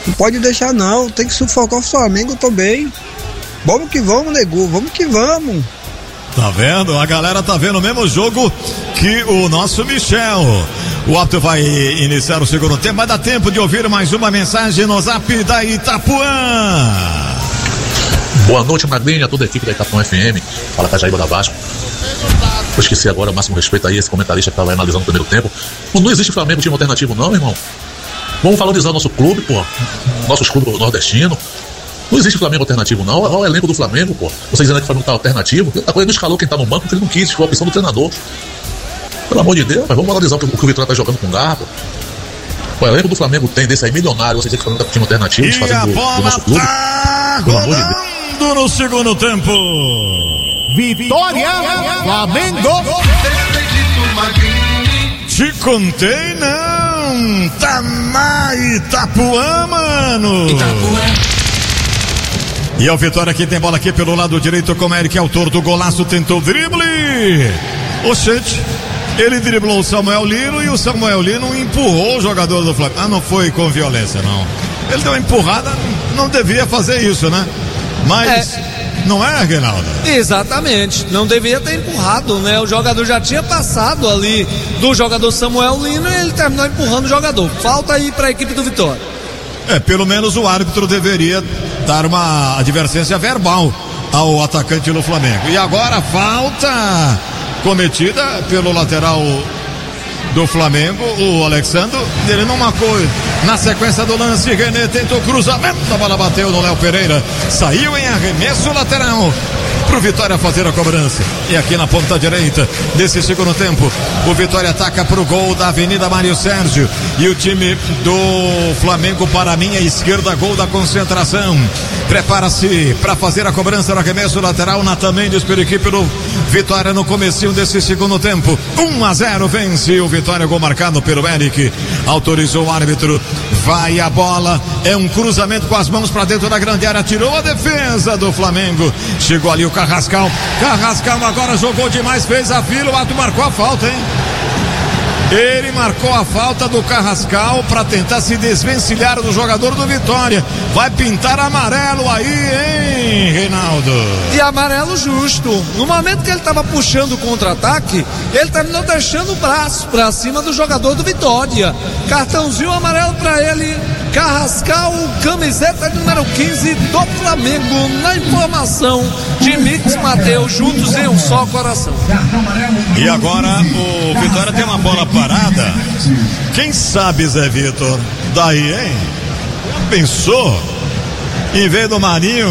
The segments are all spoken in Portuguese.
Não pode deixar não, tem que sufocar o Flamengo também. Vamos que vamos, nego, vamos que vamos. Tá vendo? A galera tá vendo o mesmo jogo que o nosso Michel. O árbitro vai iniciar o segundo tempo, mas dá tempo de ouvir mais uma mensagem no Zap da Itapuã. Boa noite, Magrinha, toda a equipe da Itapuã FM. Fala, Cajaíba da Vasco. Eu esqueci agora, o máximo respeito aí, esse comentarista que estava analisando o primeiro tempo. Não existe Flamengo time alternativo não, irmão. Vamos valorizar o nosso clube, pô. Nossos clubes nordestinos. Não existe Flamengo alternativo não. Olha o elenco do Flamengo, pô. Vocês dizendo que o Flamengo tá alternativo. A coisa não escalou quem tá no banco, porque ele não quis, foi a opção do treinador. Pelo amor de Deus, mas vamos valorizar o que o Vitória tá jogando com garra, pô. O elenco do Flamengo tem desse aí milionário. Vocês dizem que o Flamengo tá com time alternativo, desfazendo do nosso clube. Tá pelo amor de Deus. No segundo tempo. Vitória, Flamengo. Te contei não. Tá na Itapuã, mano. E o Vitória aqui tem bola aqui pelo lado direito com o Eric, autor do golaço, tentou drible. Oxente, ele driblou o Samuel Lino e o Samuel Lino empurrou o jogador do Flamengo. Ah, não foi com violência, não. Ele deu uma empurrada, não devia fazer isso, né? Mas, não é, Reinaldo? Exatamente, não devia ter empurrado, né? O jogador já tinha passado ali do jogador Samuel Lino e ele terminou empurrando o jogador. Falta aí para a equipe do Vitória. Pelo menos o árbitro deveria dar uma advertência verbal ao atacante do Flamengo. E agora falta cometida pelo lateral do Flamengo, o Alexandre. Ele não marcou. Na sequência do lance, René tentou cruzamento, a bola bateu no Léo Pereira, saiu em arremesso lateral pro Vitória fazer a cobrança. E aqui na ponta direita desse segundo tempo, o Vitória ataca pro gol da Avenida Mário Sérgio e o time do Flamengo, para a minha esquerda, gol da concentração. Prepara-se para fazer a cobrança no arremesso lateral. Natan Mendes pela equipe do Vitória no comecinho desse segundo tempo. 1-0 vence o Vitória, gol marcado pelo Eric. Autorizou o árbitro. Vai a bola, é um cruzamento com as mãos para dentro da grande área, tirou a defesa do Flamengo. Chegou ali o Carrascal agora jogou demais, fez a fila, o árbitro marcou a falta, hein? Ele marcou a falta do Carrascal para tentar se desvencilhar do jogador do Vitória. Vai pintar amarelo aí, hein, Reinaldo? E amarelo justo. No momento que ele estava puxando o contra-ataque, ele terminou deixando o braço para cima do jogador do Vitória. Cartãozinho amarelo para ele. Carrascal, camiseta número 15 do Flamengo. Na informação de Mix Mateus, juntos em um só coração. E agora o Vitória tem uma bola parada. Quem sabe, Zé Vitor? Daí, hein? Pensou? Em vez do Marinho,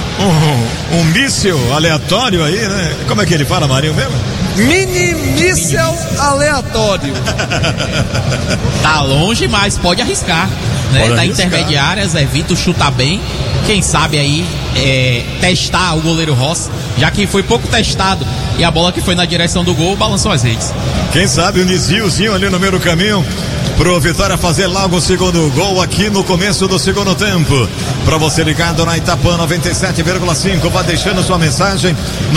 um míssil aleatório aí, né? Como é que ele fala, Marinho mesmo? Mini míssil aleatório. Tá longe, mas pode arriscar, né? Pode da arriscar. intermediária, Zé Vitor chuta bem. Quem sabe aí testar o goleiro Rossi, já que foi pouco testado e a bola que foi na direção do gol balançou as redes. Quem sabe o desviozinho ali no meio do caminho pro Vitória fazer logo o segundo gol aqui no começo do segundo tempo. Para você ligado na Itapuã 97,5, vá deixando sua mensagem no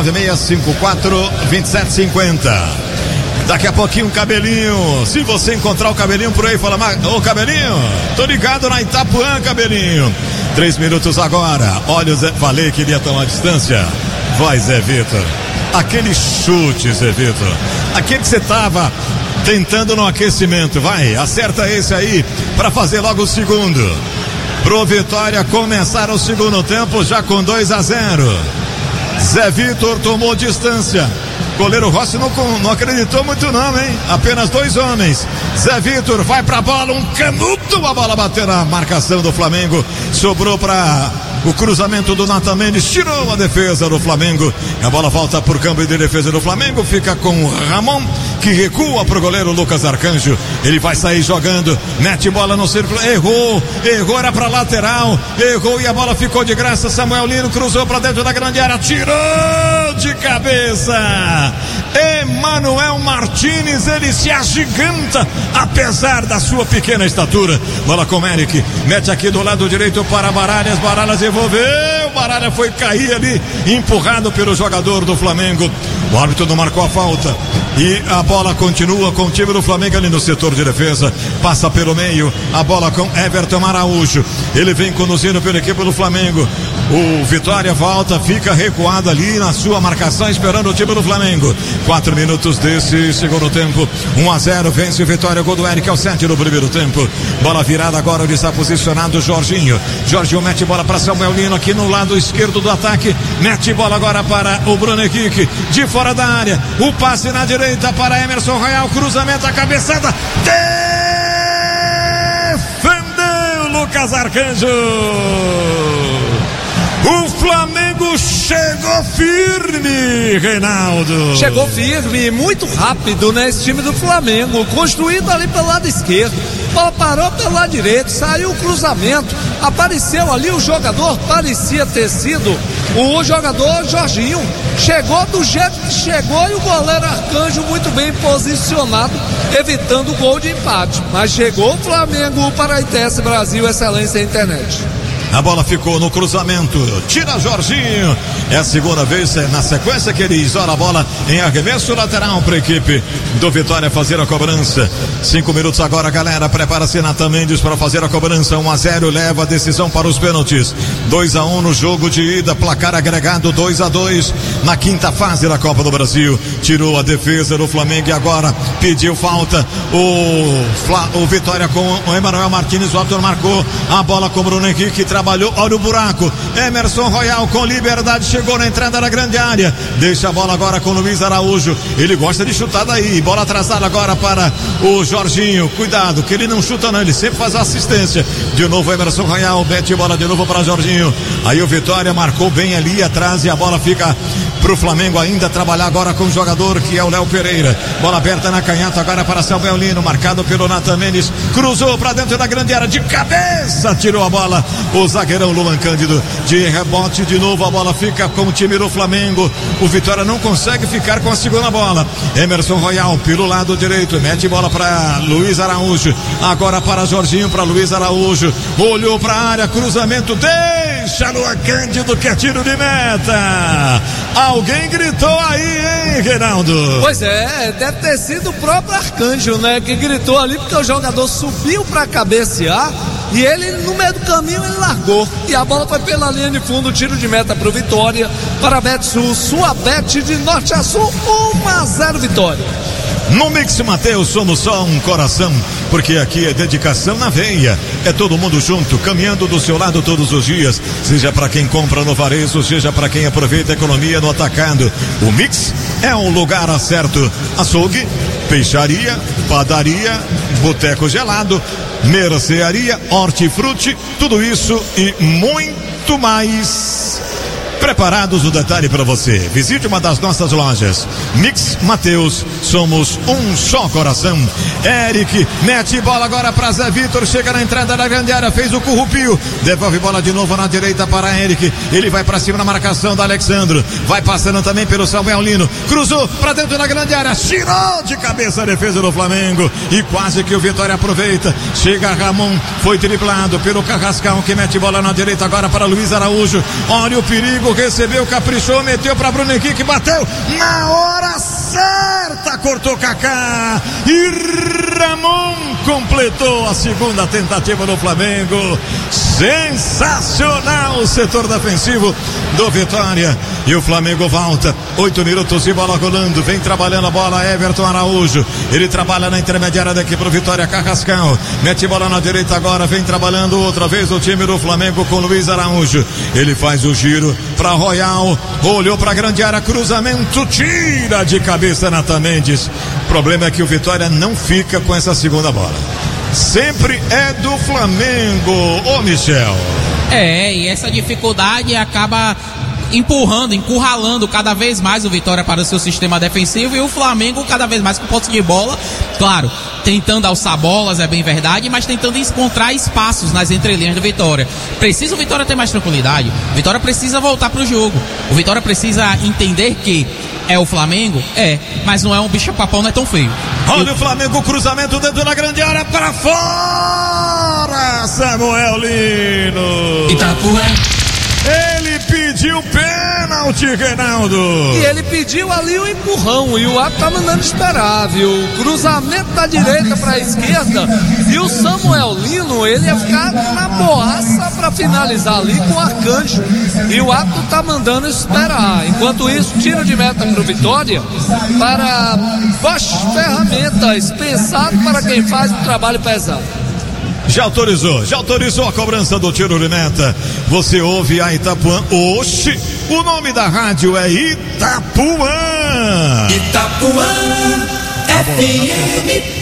996542750. Daqui a pouquinho um Cabelinho. Se você encontrar o Cabelinho por aí, fala: ô Cabelinho, tô ligado na Itapuã, Cabelinho. 3 minutos agora. Olha o Zé, falei que iria tomar distância. Vai, Zé Vitor. Aquele chute, Zé Vitor. Aquele que você tava tentando no aquecimento. Vai, acerta esse aí para fazer logo o segundo. Pro Vitória começar o segundo tempo já com 2-0. Zé Vitor tomou distância. Goleiro Rossi não acreditou muito não, hein? Apenas 2 homens. Zé Vitor vai pra bola, um canuto, a bola bateu na marcação do Flamengo, sobrou para o cruzamento do Natan Mendes, tirou a defesa do Flamengo. A bola volta por campo de defesa do Flamengo, fica com o Ramon, que recua pro goleiro Lucas Arcanjo. Ele vai sair jogando, mete bola no círculo, errou, era pra lateral, errou e a bola ficou de graça. Samuel Lino cruzou pra dentro da grande área, tirou de cabeça. Emanuel Martínez, ele se agiganta, apesar da sua pequena estatura. Bola com Eric, mete aqui do lado direito para Baralhas devolveu, Baralha foi cair ali, empurrado pelo jogador do Flamengo. O árbitro não marcou a falta. E a bola continua com o time do Flamengo ali no setor de defesa. Passa pelo meio. A bola com Everton Araújo. Ele vem conduzindo pela equipe do Flamengo. O Vitória volta, fica recuado ali na sua marcação, esperando o time do Flamengo. 4 minutos desse segundo tempo. 1-0, vence o Vitória. Gol do Eric ao 7 no primeiro tempo. Bola virada agora, onde está posicionado o Jorginho. Jorginho mete bola para Samuel Lino aqui no lado esquerdo do ataque. Mete bola agora para o Bruno Henrique. De fora da área. O passe na direita para Emerson Royal. Cruzamento, a cabeçada. Defendeu Lucas Arcanjo. O Flamengo chegou firme, Reinaldo. Chegou firme, muito rápido, né? Esse time do Flamengo, construído ali pelo lado esquerdo. Bola parou pelo lado direito, saiu o cruzamento, apareceu ali o jogador, parecia ter sido o jogador Jorginho. Chegou do jeito que chegou e o goleiro Arcanjo muito bem posicionado, evitando o gol de empate. Mas chegou o Flamengo, o Paraitense Brasil, excelência internet. A bola ficou no cruzamento, tira Jorginho, é a segunda vez na sequência que ele isola a bola em arremesso lateral para a equipe do Vitória fazer a cobrança. 5 minutos agora, galera, prepara-se Natan Mendes para fazer a cobrança. 1-0, leva a decisão para os pênaltis. 2-1 no jogo de ida, placar agregado 2-2 na quinta fase da Copa do Brasil. Tirou a defesa do Flamengo e agora pediu falta o Vitória com o Emanuel Martins. O autor marcou a bola com o Bruno Henrique, trabalhou, olha o buraco. Emerson Royal com liberdade, chegou na entrada da grande área, deixa a bola agora com o Luiz Araújo. Ele gosta de chutar daí, bola atrasada agora para o Jorginho. Cuidado que ele não chuta não, ele sempre faz assistência. De novo Emerson Royal, mete bola de novo para Jorginho. Aí o Vitória marcou bem ali atrás e a bola fica pro Flamengo ainda trabalhar agora com o jogador que é o Léo Pereira. Bola aberta na canhota agora para Samuel Lino, marcado pelo Natan Mendes, cruzou para dentro da grande área, de cabeça tirou a bola o zagueirão Luan Cândido. De rebote de novo, a bola fica com o time do Flamengo. O Vitória não consegue ficar com a segunda bola. Emerson Royal pelo lado direito, mete bola para Luiz Araújo, agora para Jorginho, para Luiz Araújo, olhou para a área, cruzamento, deixa Luan Cândido que é tiro de meta. Alguém gritou aí, hein, Reinaldo? Pois é, deve ter sido o próprio Arcanjo, né, que gritou ali, porque o jogador subiu para cabecear e ele, no meio do caminho, ele largou. E a bola foi pela linha de fundo, tiro de meta pro Vitória. Para a Betsul, sua bet de norte a sul, 1-0 Vitória. No Mix Mateus somos só um coração, porque aqui é dedicação na veia, é todo mundo junto, caminhando do seu lado todos os dias, seja para quem compra no varejo, seja para quem aproveita a economia no atacado. O Mix é um lugar certo. Açougue, peixaria, padaria, boteco gelado, mercearia, hortifruti, tudo isso e muito mais. Preparados o detalhe para você. Visite uma das nossas lojas. Mix Mateus, somos um só coração. Eric mete bola agora para Zé Vitor, chega na entrada da grande área, fez o currupio, devolve bola de novo na direita para Eric. Ele vai para cima na marcação da Alexandro, vai passando também pelo Samuel Lino, cruzou para dentro da grande área, tirou de cabeça a defesa do Flamengo e quase que o Vitória aproveita. Chega Ramon, foi driblado pelo Carrascal, que mete bola na direita agora para Luiz Araújo. Olha o perigo, recebeu, caprichou, meteu para Bruno Henrique, bateu na hora certa, cortou Kaká e Ramon completou a segunda tentativa do Flamengo. Sensacional o setor defensivo do Vitória e o Flamengo volta. 8 minutos e bola rolando, vem trabalhando a bola Everton Araújo, ele trabalha na intermediária daqui pro Vitória. Carrascal mete bola na direita agora, vem trabalhando outra vez o time do Flamengo com Luiz Araújo, ele faz o giro para Royal, olhou para a grande área, cruzamento, tira de cabeça Natan Mendes. O problema é que o Vitória não fica com essa segunda bola, sempre é do Flamengo, ô Michel. E essa dificuldade acaba empurrando, encurralando cada vez mais o Vitória para o seu sistema defensivo e o Flamengo cada vez mais com posse de bola, claro, tentando alçar bolas, é bem verdade, mas tentando encontrar espaços nas entrelinhas do Vitória. Precisa o Vitória ter mais tranquilidade, o Vitória precisa voltar para o jogo, o Vitória precisa entender que é o Flamengo, mas não é um bicho-papão, não é tão feio. Olha o Flamengo, cruzamento dentro da grande área, para fora, Samuel Lino. Itapuã. Ele pediu pênalti. pênalti, Reinaldo. E ele pediu ali o empurrão e o árbitro tá mandando esperar, viu? Cruzamento da direita pra esquerda e o Samuel Lino, ele ia ficar na boaça pra finalizar ali com o Arcanjo. E o árbitro tá mandando esperar. Enquanto isso, tiro de meta pro Vitória para Bosch Ferramentas, pensado para quem faz o trabalho pesado. Já autorizou a cobrança do tiro de meta. Você ouve a Itapuã. Oxi, o nome da rádio é Itapuã. Itapuã FM.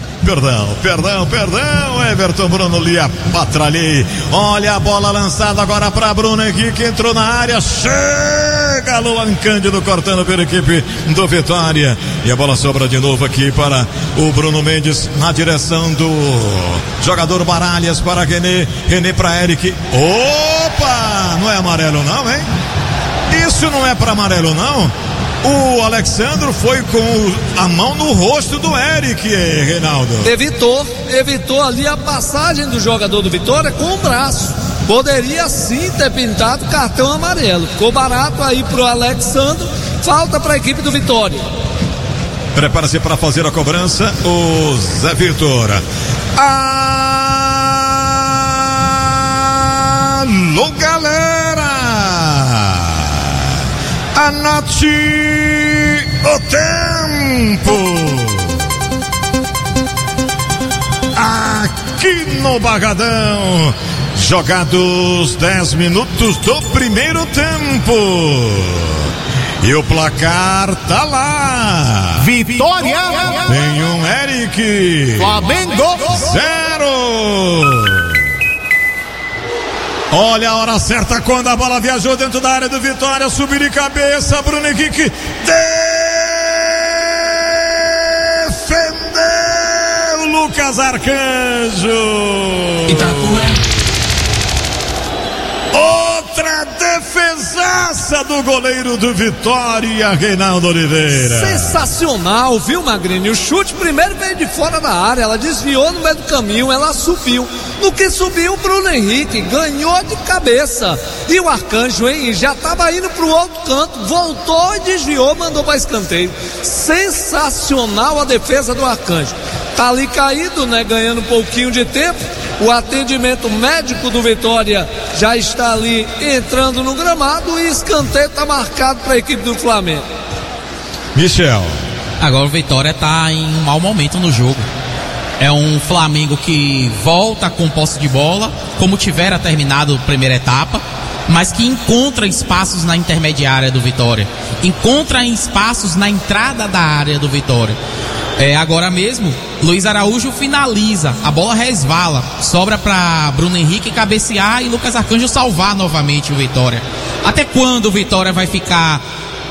Perdão, Everton Bruno Lia Patralhei. Olha a bola lançada agora para Bruno Henrique, entrou na área, chega Luan Cândido cortando pela equipe do Vitória. E a bola sobra de novo aqui para o Bruno Mendes na direção do jogador Baralhas para René para Eric. Opa, não é amarelo não, hein? Isso não é para amarelo não? O Alexandro foi com a mão no rosto do Eric, Reinaldo. Evitou ali a passagem do jogador do Vitória com o braço. Poderia sim ter pintado cartão amarelo. Ficou barato aí pro Alexandro. Falta para a equipe do Vitória. Prepara-se para fazer a cobrança o Zé Vitor. Alô, galera! Anote o tempo. Aqui no Barradão, jogados 10 minutos do primeiro tempo. E o placar tá lá. Vitória. Tem um Eric. Flamengo 0. Olha a hora certa quando a bola viajou dentro da área do Vitória, subiu de cabeça, Bruno Henrique defendeu Lucas Arcanjo. Outra defesaça do goleiro do Vitória, Reinaldo Oliveira. Sensacional, viu, Magrini? O chute primeiro veio de fora da área, ela desviou no meio do caminho, ela subiu. No que subiu, o Bruno Henrique ganhou de cabeça. E o Arcanjo, hein, já estava indo pro outro canto, voltou e desviou, mandou para escanteio. Sensacional a defesa do Arcanjo. Tá ali caído, né, ganhando um pouquinho de tempo. O atendimento médico do Vitória já está ali entrando no gramado e escanteio está marcado para a equipe do Flamengo. Michel. Agora o Vitória está em um mau momento no jogo. É um Flamengo que volta com posse de bola, como tivera terminado a primeira etapa, mas que encontra espaços na intermediária do Vitória, encontra espaços na entrada da área do Vitória. Agora mesmo, Luiz Araújo finaliza, a bola resvala, sobra para Bruno Henrique cabecear e Lucas Arcanjo salvar novamente o Vitória. Até quando o Vitória vai ficar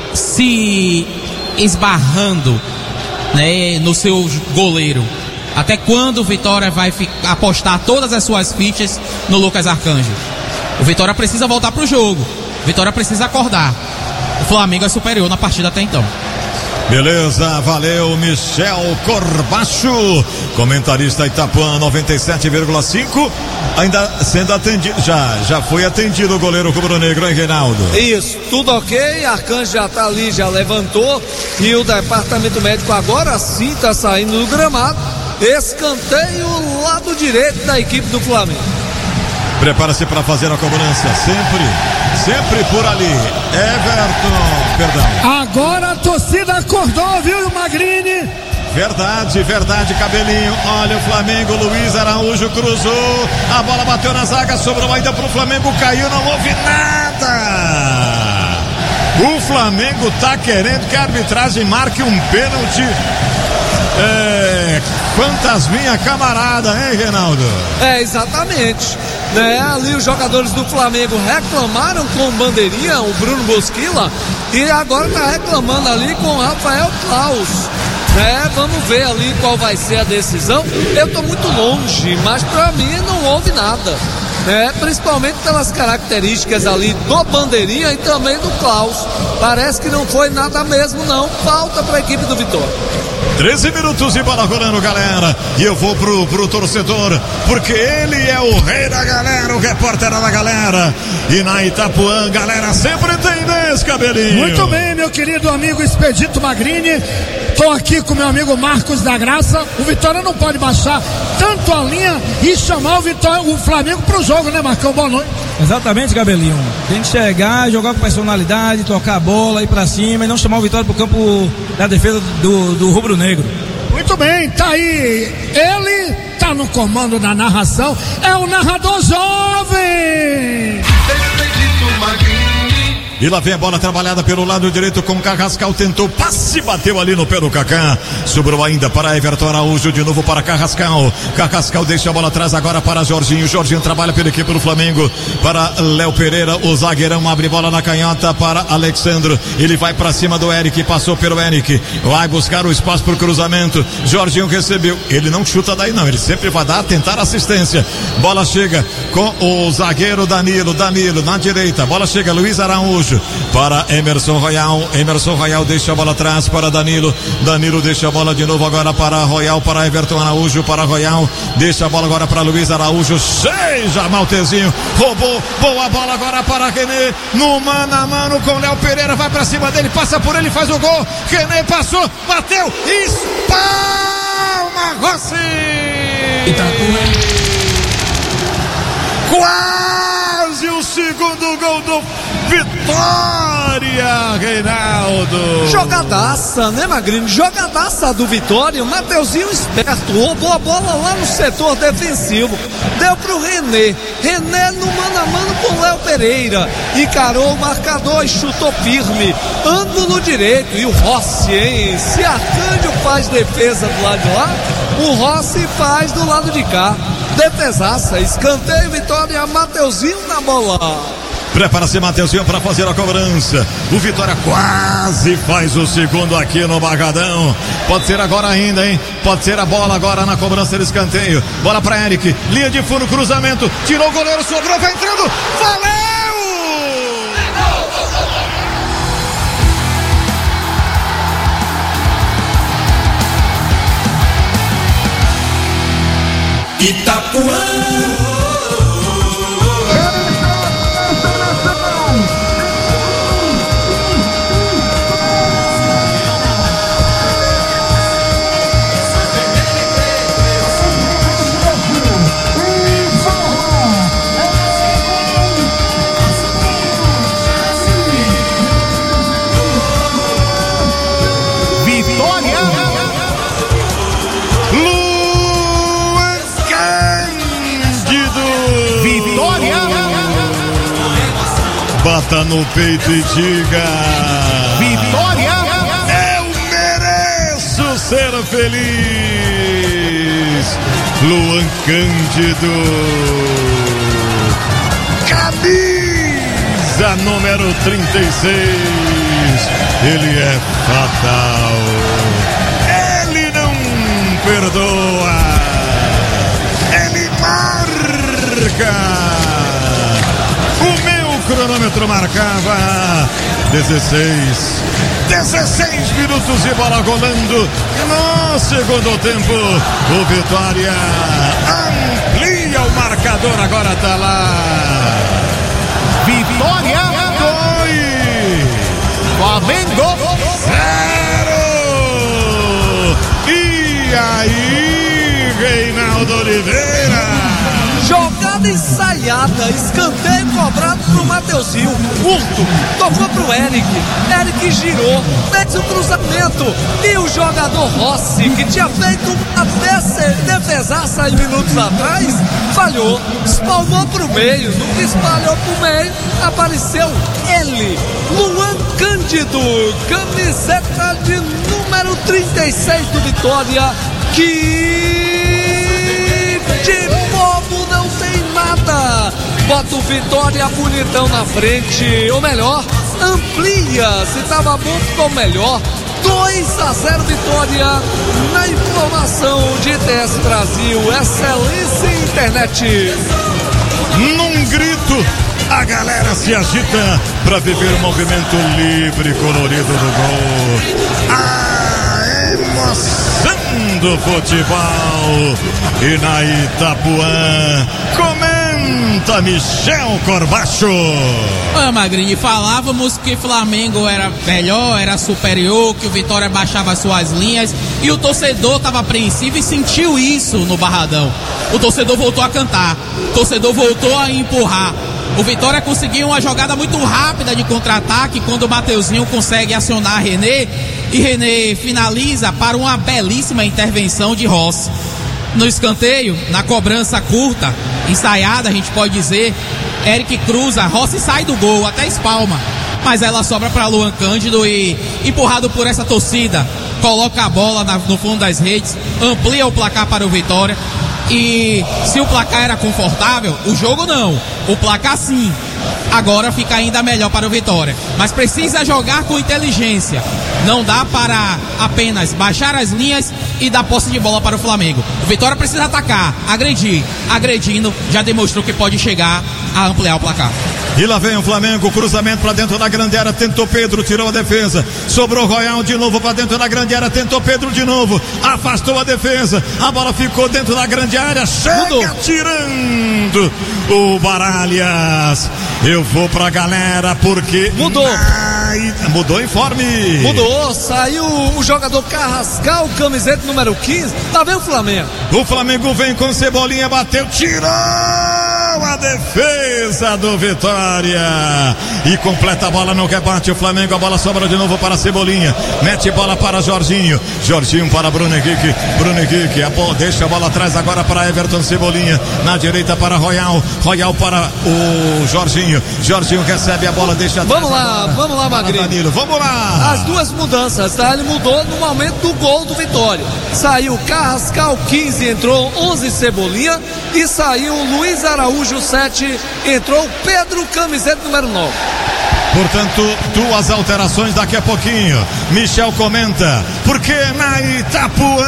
se esbarrando, né, no seu goleiro? Até quando o Vitória vai apostar todas as suas fichas no Lucas Arcanjo? O Vitória precisa voltar pro jogo, o Vitória precisa acordar. O Flamengo é superior na partida até então. Beleza, valeu, Michel Corbacho, comentarista Itapuã 97,5, ainda sendo atendido, já foi atendido o goleiro rubro-negro, hein, Reinaldo? Isso, tudo ok, Arcanjo já tá ali, já levantou, e o departamento médico agora sim tá saindo do gramado, escanteio lado direito da equipe do Flamengo. Prepara-se para fazer a cobrança, sempre por ali, Everton, perdão. Agora a torcida acordou, viu, Magrini? Verdade, Cabelinho. Olha o Flamengo, Luiz Araújo cruzou, a bola bateu na zaga, sobrou ainda pro Flamengo, caiu, não houve nada. O Flamengo tá querendo que a arbitragem marque um pênalti. Fantasminha camarada, hein, Reinaldo? Exatamente. Ali os jogadores do Flamengo reclamaram com o bandeirinha, o Bruno Bosquila, e agora tá reclamando ali com o Rafael Claus. Vamos ver ali qual vai ser a decisão. Eu tô muito longe, mas pra mim não houve nada. Principalmente pelas características ali do bandeirinha e também do Claus. Parece que não foi nada mesmo, não. Falta pra equipe do Vitória. 13 minutos e bola rolando, galera. E eu vou pro torcedor, porque ele é o rei da galera, o repórter da galera. E na Itapuã, galera sempre tem Goiás, Cabelinho. Muito bem, meu querido amigo Expedito Magrini. Estou aqui com meu amigo Marcos da Graça. O Vitória não pode baixar tanto a linha e chamar o Flamengo pro jogo, né, Marcão? Boa noite. Exatamente, Cabelinho. Tem que chegar, jogar com personalidade, tocar a bola, ir pra cima e não chamar o Vitória pro campo da defesa do rubro-negro. Muito bem, tá aí. Ele tá no comando da narração. É o narrador jovem. Expedito Magrini. E lá vem a bola trabalhada pelo lado direito com Carrascal, tentou passe, bateu ali no pé do Kaká, sobrou ainda para Everton Araújo, de novo para Carrascal. Carrascal deixa a bola atrás agora para Jorginho. Jorginho trabalha pela equipe do Flamengo para Léo Pereira, o zagueirão abre bola na canhota para Alexandro, ele vai para cima do Eric, passou pelo Eric, vai buscar o espaço para o cruzamento. Jorginho recebeu, ele não chuta daí não, ele sempre vai tentar assistência. Bola chega com o zagueiro Danilo na direita, bola chega Luiz Araújo para Emerson Royal deixa a bola atrás para Danilo deixa a bola de novo agora para Royal, para Everton Araújo, para Royal, deixa a bola agora para Luiz Araújo, seja Maltezinho, roubou, boa bola agora para René, no mano a mano com Léo Pereira, vai para cima dele, passa por ele, faz o gol, René passou, bateu, espalma Rossi, quase o segundo gol do Vitória, Reinaldo. Jogadaça, né, Magrini? Jogadaça do Vitória. O Mateuzinho esperto, roubou a bola lá no setor defensivo. Deu pro René. René no mano a mano com o Léo Pereira. Encarou o marcador e chutou firme. Ângulo direito. E o Rossi, hein? Se Arcanjo faz defesa do lado de lá, o Rossi faz do lado de cá. Defesaça, escanteio, Vitória, Mateuzinho na bola. Prepara-se Mateuzinho para fazer a cobrança. O Vitória quase faz o segundo aqui no Barradão. Pode ser agora ainda, hein? Pode ser a bola agora na cobrança de escanteio. Bola para Eric, linha de fundo, cruzamento. Tirou o goleiro, sobrou, vai entrando. Valeu! Itapuã. Bata no peito e diga: Vitória! Eu mereço ser feliz. Luan Cândido, camisa número 36. Ele é fatal. Ele não perdoa. Ele marca. O cronômetro marcava 16 minutos e bola rolando no segundo tempo. O Vitória amplia o marcador, agora tá lá. Vitória 2, Flamengo 0. E aí, Reinaldo Oliveira? Jogada ensaiada, escanteio cobrado pro Mateuzinho, curto, tocou pro Eric girou, fez o cruzamento e o jogador Rossi, que tinha feito uma defesaça aí minutos atrás, falhou, espalmou pro meio, no que espalhou pro meio, apareceu ele, Luan Cândido, camiseta de número 36 do Vitória, que de bobo não tem nada, bota o Vitória bonitão na frente, ou melhor, amplia, se tava bom ficou melhor, 2-0 Vitória, na informação de TS Brasil, excelência internet. Num grito, a galera se agita para viver o movimento livre e colorido do gol. A emoção do futebol. E na Itapuã começa comenta Michel Corbacho. Ô Magrini, falávamos que Flamengo era melhor, era superior, que o Vitória baixava suas linhas e o torcedor estava apreensivo e sentiu isso no Barradão. O torcedor voltou a cantar, o torcedor voltou a empurrar. O Vitória conseguiu uma jogada muito rápida de contra-ataque quando o Mateuzinho consegue acionar René e René finaliza para uma belíssima intervenção de Rossi. No escanteio, na cobrança curta, ensaiada, a gente pode dizer, Eric cruza, Rossi sai do gol, até espalma, mas ela sobra para Luan Cândido e, empurrado por essa torcida, coloca a bola no fundo das redes, amplia o placar para o Vitória. E se o placar era confortável, o jogo não, o placar sim. Agora fica ainda melhor para o Vitória, mas precisa jogar com inteligência. Não dá para apenas baixar as linhas e dar posse de bola para o Flamengo. O Vitória precisa atacar, agredir. Agredindo, já demonstrou que pode chegar a ampliar o placar. E lá vem o Flamengo, cruzamento pra dentro da grande área, tentou Pedro, tirou a defesa, sobrou Royal de novo pra dentro da grande área, tentou Pedro de novo, afastou a defesa, a bola ficou dentro da grande área, chega tirando o Baralhas. Eu vou pra galera porque... Mudou o informe. Mudou, saiu o jogador Carrascal, camiseta número 15, lá vem o Flamengo. O Flamengo vem com Cebolinha, bateu, tirou a defesa do Vitória e completa a bola no rebate. O Flamengo, a bola sobra de novo para Cebolinha, mete bola para Jorginho para Bruno Henrique, deixa a bola atrás agora para Everton. Cebolinha na direita para Royal para o Jorginho recebe a bola, deixa atrás. Vamos lá Magrinho, Danilo, vamos lá. As duas mudanças, tá? Ele mudou no momento do gol do Vitória. Saiu Carrascal 15, entrou 11 Cebolinha e saiu Luiz Araújo 7, entrou Pedro, camiseta número 9. Portanto, duas alterações daqui a pouquinho. Michel comenta, porque na Itapuã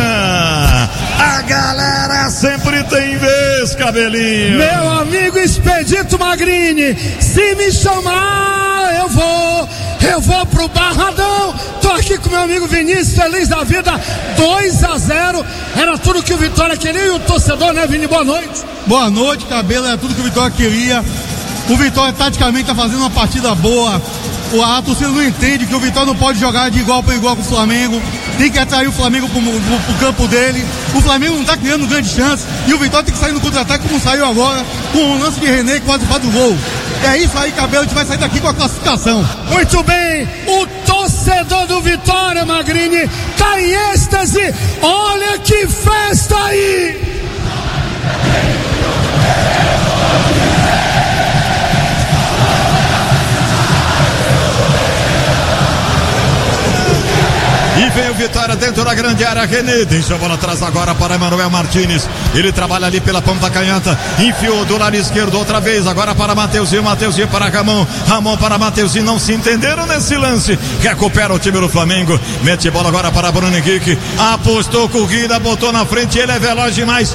a galera sempre tem vez, Cabelinho. Meu amigo Expedito Magrini, se me chamar, eu vou pro Barradão. Tô aqui com meu amigo Vinícius, feliz da vida, 2-0, era tudo que o Vitória queria e o torcedor, né, Vini? Boa noite. Boa noite, Cabelo, era tudo que o Vitória queria. O Vitória taticamente tá fazendo uma partida boa. A torcida não entende que o Vitória não pode jogar de igual para igual com o Flamengo. Tem que atrair o Flamengo pro campo dele. O Flamengo não tá criando grande chance e o Vitória tem que sair no contra-ataque como saiu agora, com o lance de René que quase faz o gol. É isso aí, Cabelo, a gente vai sair daqui com a classificação. Muito bem, o torcedor do Vitória, Magrini, tá em êxtase. Olha que festa aí! E vem o Vitória dentro da grande área. René deixa a bola atrás agora para Emanuel Martínez. Ele trabalha ali pela ponta canhota, enfiou do lado esquerdo outra vez, agora para Mateuzinho para Ramon para Mateuzinho. Não se entenderam nesse lance. Recupera o time do Flamengo, mete bola agora para Bruno Henrique, apostou corrida, botou na frente, ele é veloz demais,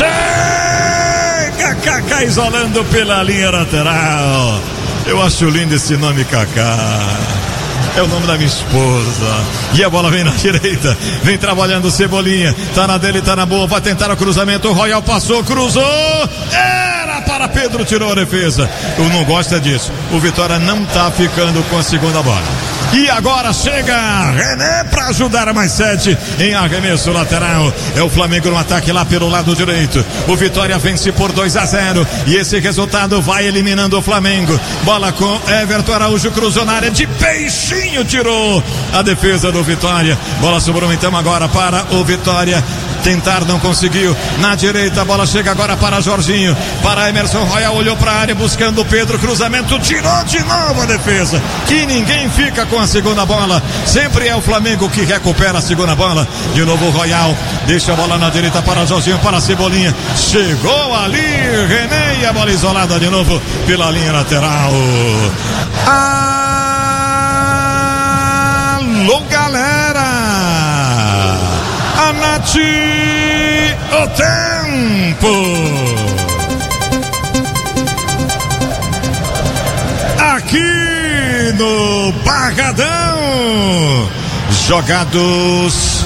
chega Kaká isolando pela linha lateral. Eu acho lindo esse nome, Kaká. É o nome da minha esposa. E a bola vem na direita, vem trabalhando Cebolinha, tá na dele, tá na boa, vai tentar o cruzamento, o Royal passou, cruzou, era para Pedro, tirou a defesa. Eu não gosto disso. O Vitória não tá ficando com a segunda bola. E agora chega René para ajudar a mais 7 em arremesso lateral. É o Flamengo no ataque lá pelo lado direito. O Vitória vence por 2-0 e esse resultado vai eliminando o Flamengo. Bola com Everton Araújo, cruzou na área de peixinho, tirou a defesa do Vitória. Bola sobrou então agora para o Vitória. Tentar, não conseguiu. Na direita, a bola chega agora para Jorginho, para Emerson Royal, olhou para a área buscando o Pedro, cruzamento, tirou de novo a defesa. Que ninguém fica com a segunda bola. Sempre é o Flamengo que recupera a segunda bola. De novo o Royal, deixa a bola na direita para Jorginho, para Cebolinha. Chegou ali René e a bola isolada de novo pela linha lateral. Alô, galera! Anate o tempo. Aqui no Barradão, jogados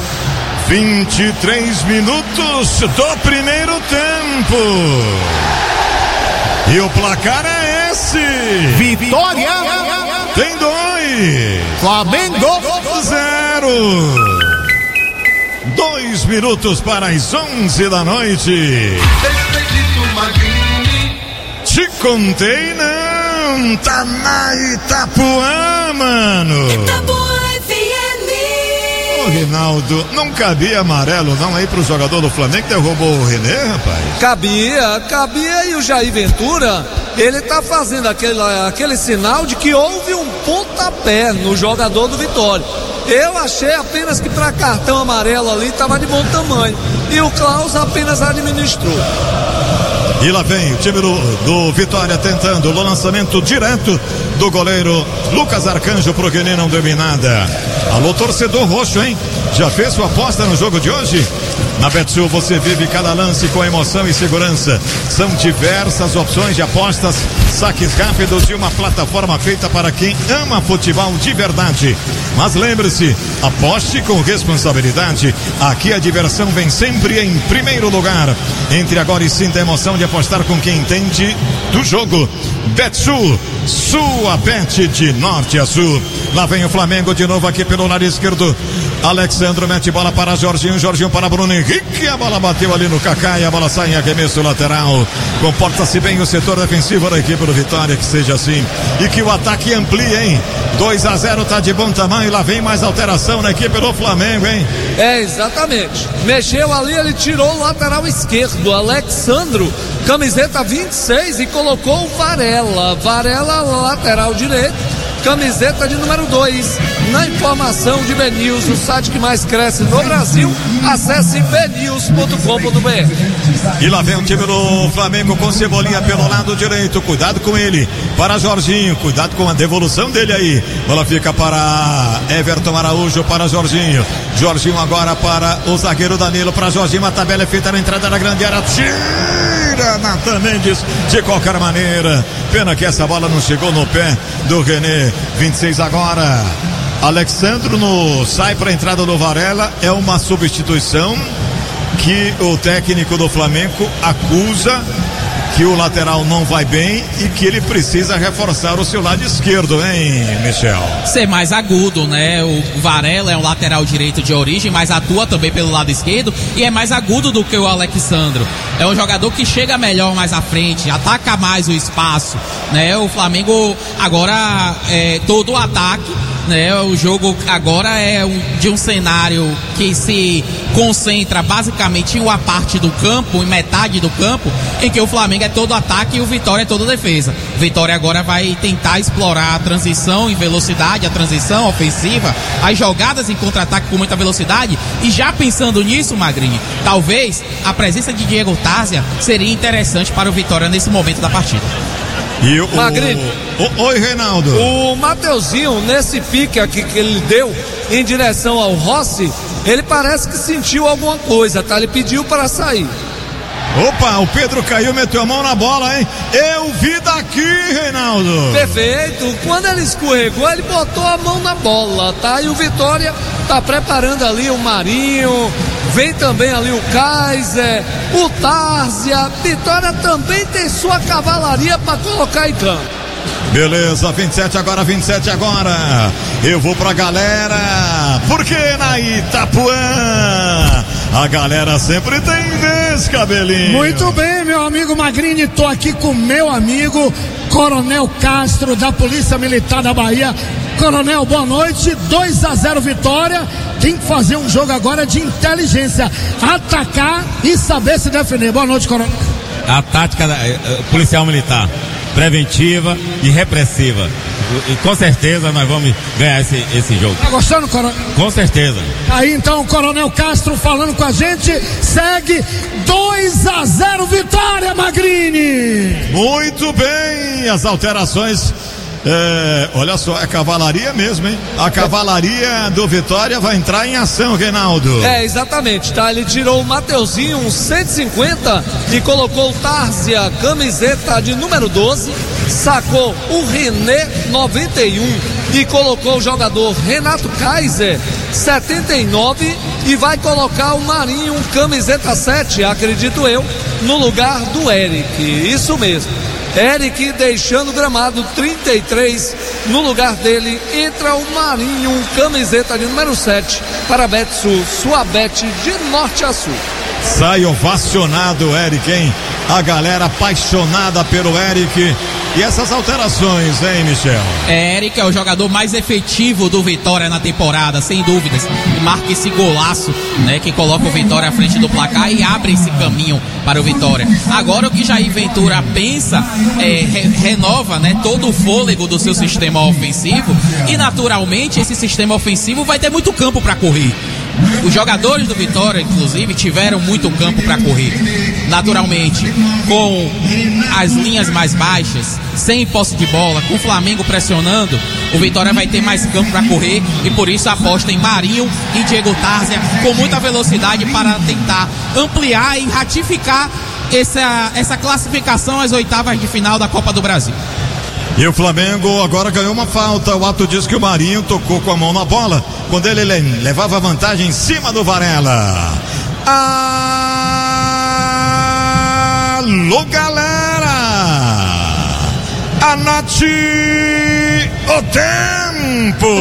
23 minutos do primeiro tempo. E o placar é esse. Vitória. Tem 2. Flamengo. 0. 2 minutos para as 11 da noite. Te contei não, tá na Itapuã, mano. Itapuã FM. Ô Rinaldo, não cabia amarelo não aí pro jogador do Flamengo que derrubou o René, rapaz? Cabia e o Jair Ventura, ele tá fazendo aquele sinal de que houve um pontapé no jogador do Vitória. Eu achei apenas que para cartão amarelo ali estava de bom tamanho. E o Klaus apenas administrou. E lá vem o time do Vitória tentando o lançamento direto do goleiro Lucas Arcanjo pro René, não deu em nada. Alô, torcedor roxo, hein? Já fez sua aposta no jogo de hoje? Na Betsul você vive cada lance com emoção e segurança. São diversas opções de apostas, saques rápidos e uma plataforma feita para quem ama futebol de verdade. Mas lembre-se, aposte com responsabilidade. Aqui a diversão vem sempre em primeiro lugar. Entre agora e sinta a emoção de apostar com quem entende do jogo. Betsul, sua bet de norte a sul. Lá vem o Flamengo de novo aqui pelo lado esquerdo. Alexandro mete bola para Jorginho para Bruno Henrique. A bola bateu ali no Kaká e a bola sai em arremesso lateral. Comporta-se bem o setor defensivo da equipe do Vitória, que seja assim. E que o ataque amplie, hein? 2-0 tá de bom tamanho. Lá vem mais alteração na equipe do Flamengo, hein? É, exatamente. Mexeu ali, ele tirou o lateral esquerdo, Alexandro, camiseta 26, e colocou o Varela, lateral direito, camiseta de número 2. Na informação de BNews, o site que mais cresce no Brasil, acesse bnews.com.br. E lá vem o time do Flamengo com Cebolinha pelo lado direito, cuidado com ele, para Jorginho, cuidado com a devolução dele aí. Bola fica para Everton Araújo, para Jorginho agora para o zagueiro Danilo, para Jorginho, a tabela é feita na entrada da grande área, tira Nathan Mendes de qualquer maneira. Pena que essa bola não chegou no pé do René. 26 agora. Alexandro sai para a entrada do Varela. É uma substituição que o técnico do Flamengo acusa que o lateral não vai bem e que ele precisa reforçar o seu lado esquerdo, hein, Michel? Ser mais agudo, né? O Varela é um lateral direito de origem, mas atua também pelo lado esquerdo e é mais agudo do que o Alexandro. É um jogador que chega melhor mais à frente, ataca mais o espaço, né? O Flamengo agora todo o ataque, né? O jogo agora é de um cenário que se concentra basicamente em uma parte do campo, em metade do campo, em que o Flamengo é todo ataque e o Vitória é toda defesa. O Vitória agora vai tentar explorar a transição em velocidade, a transição ofensiva, as jogadas em contra-ataque com muita velocidade, e já pensando nisso, Magrini, talvez a presença de Diego Tárzia seria interessante para o Vitória nesse momento da partida. E Magrini, oi, Reinaldo. O Mateuzinho, nesse pique aqui que ele deu em direção ao Rossi, ele parece que sentiu alguma coisa, tá? Ele pediu para sair. Opa, o Pedro caiu, meteu a mão na bola, hein? Eu vi daqui, Reinaldo. Perfeito. Quando ele escorregou, ele botou a mão na bola, tá? E o Vitória tá preparando ali o Marinho, vem também ali o Kaiser, o Tárzia. Vitória também tem sua cavalaria para colocar em campo. Beleza, 27 agora. Eu vou pra galera, porque na Itapuã a galera sempre tem vez, cabelinho. Muito bem, meu amigo Magrini, tô aqui com meu amigo Coronel Castro, da Polícia Militar da Bahia. Coronel, boa noite. 2-0 Vitória. Tem que fazer um jogo agora de inteligência, atacar e saber se defender. Boa noite, Coronel. A tática policial militar, preventiva e repressiva. E com certeza nós vamos ganhar esse jogo. Tá gostando, Coronel? Com certeza. Aí então o Coronel Castro falando com a gente. Segue 2-0 Vitória, Magrini. Muito bem, as alterações. Olha só, é cavalaria mesmo, hein? A cavalaria do Vitória vai entrar em ação, Reinaldo. Exatamente, tá? Ele tirou o Mateuzinho, um 150, e colocou o Tárzia, camiseta de número 12, sacou o René, 91, e colocou o jogador Renato Kaiser, 79, e vai colocar o Marinho, camiseta 7, acredito eu, no lugar do Eric. Isso mesmo. Eric deixando o gramado, 33. No lugar dele entra o Marinho, camiseta de número 7 para a Betsul, sua bet de norte a sul. Sai ovacionado o Eric, hein? A galera apaixonada pelo Eric. E essas alterações, hein, Michel? Eric é o jogador mais efetivo do Vitória na temporada, sem dúvidas. E marca esse golaço, né? Que coloca o Vitória à frente do placar e abre esse caminho para o Vitória. Agora o que Jair Ventura pensa renova, né? Todo o fôlego do seu sistema ofensivo. E naturalmente esse sistema ofensivo vai ter muito campo para correr. Os jogadores do Vitória, inclusive, tiveram muito campo para correr. Naturalmente, com as linhas mais baixas, sem posse de bola, com o Flamengo pressionando, o Vitória vai ter mais campo para correr e por isso aposta em Marinho e Diego Tárzia com muita velocidade para tentar ampliar e ratificar essa classificação às oitavas de final da Copa do Brasil. E o Flamengo agora ganhou uma falta. O ato diz que o Marinho tocou com a mão na bola quando ele levava vantagem em cima do Varela. Alô, galera! Anote o tempo!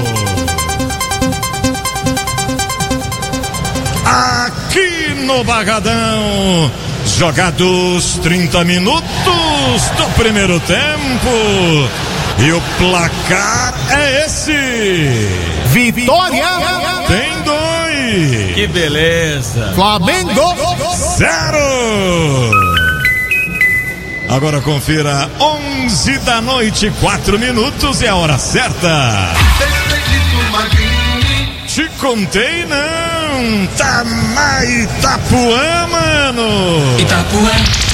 Aqui no Barradão, jogados 30 minutos do primeiro tempo. E o placar é esse: Vitória tem 2. Que beleza. Flamengo 0. Agora confira 11 da noite, 4 minutos, é a hora certa. Te contei não, tá na Itapuã, mano. Itapuã.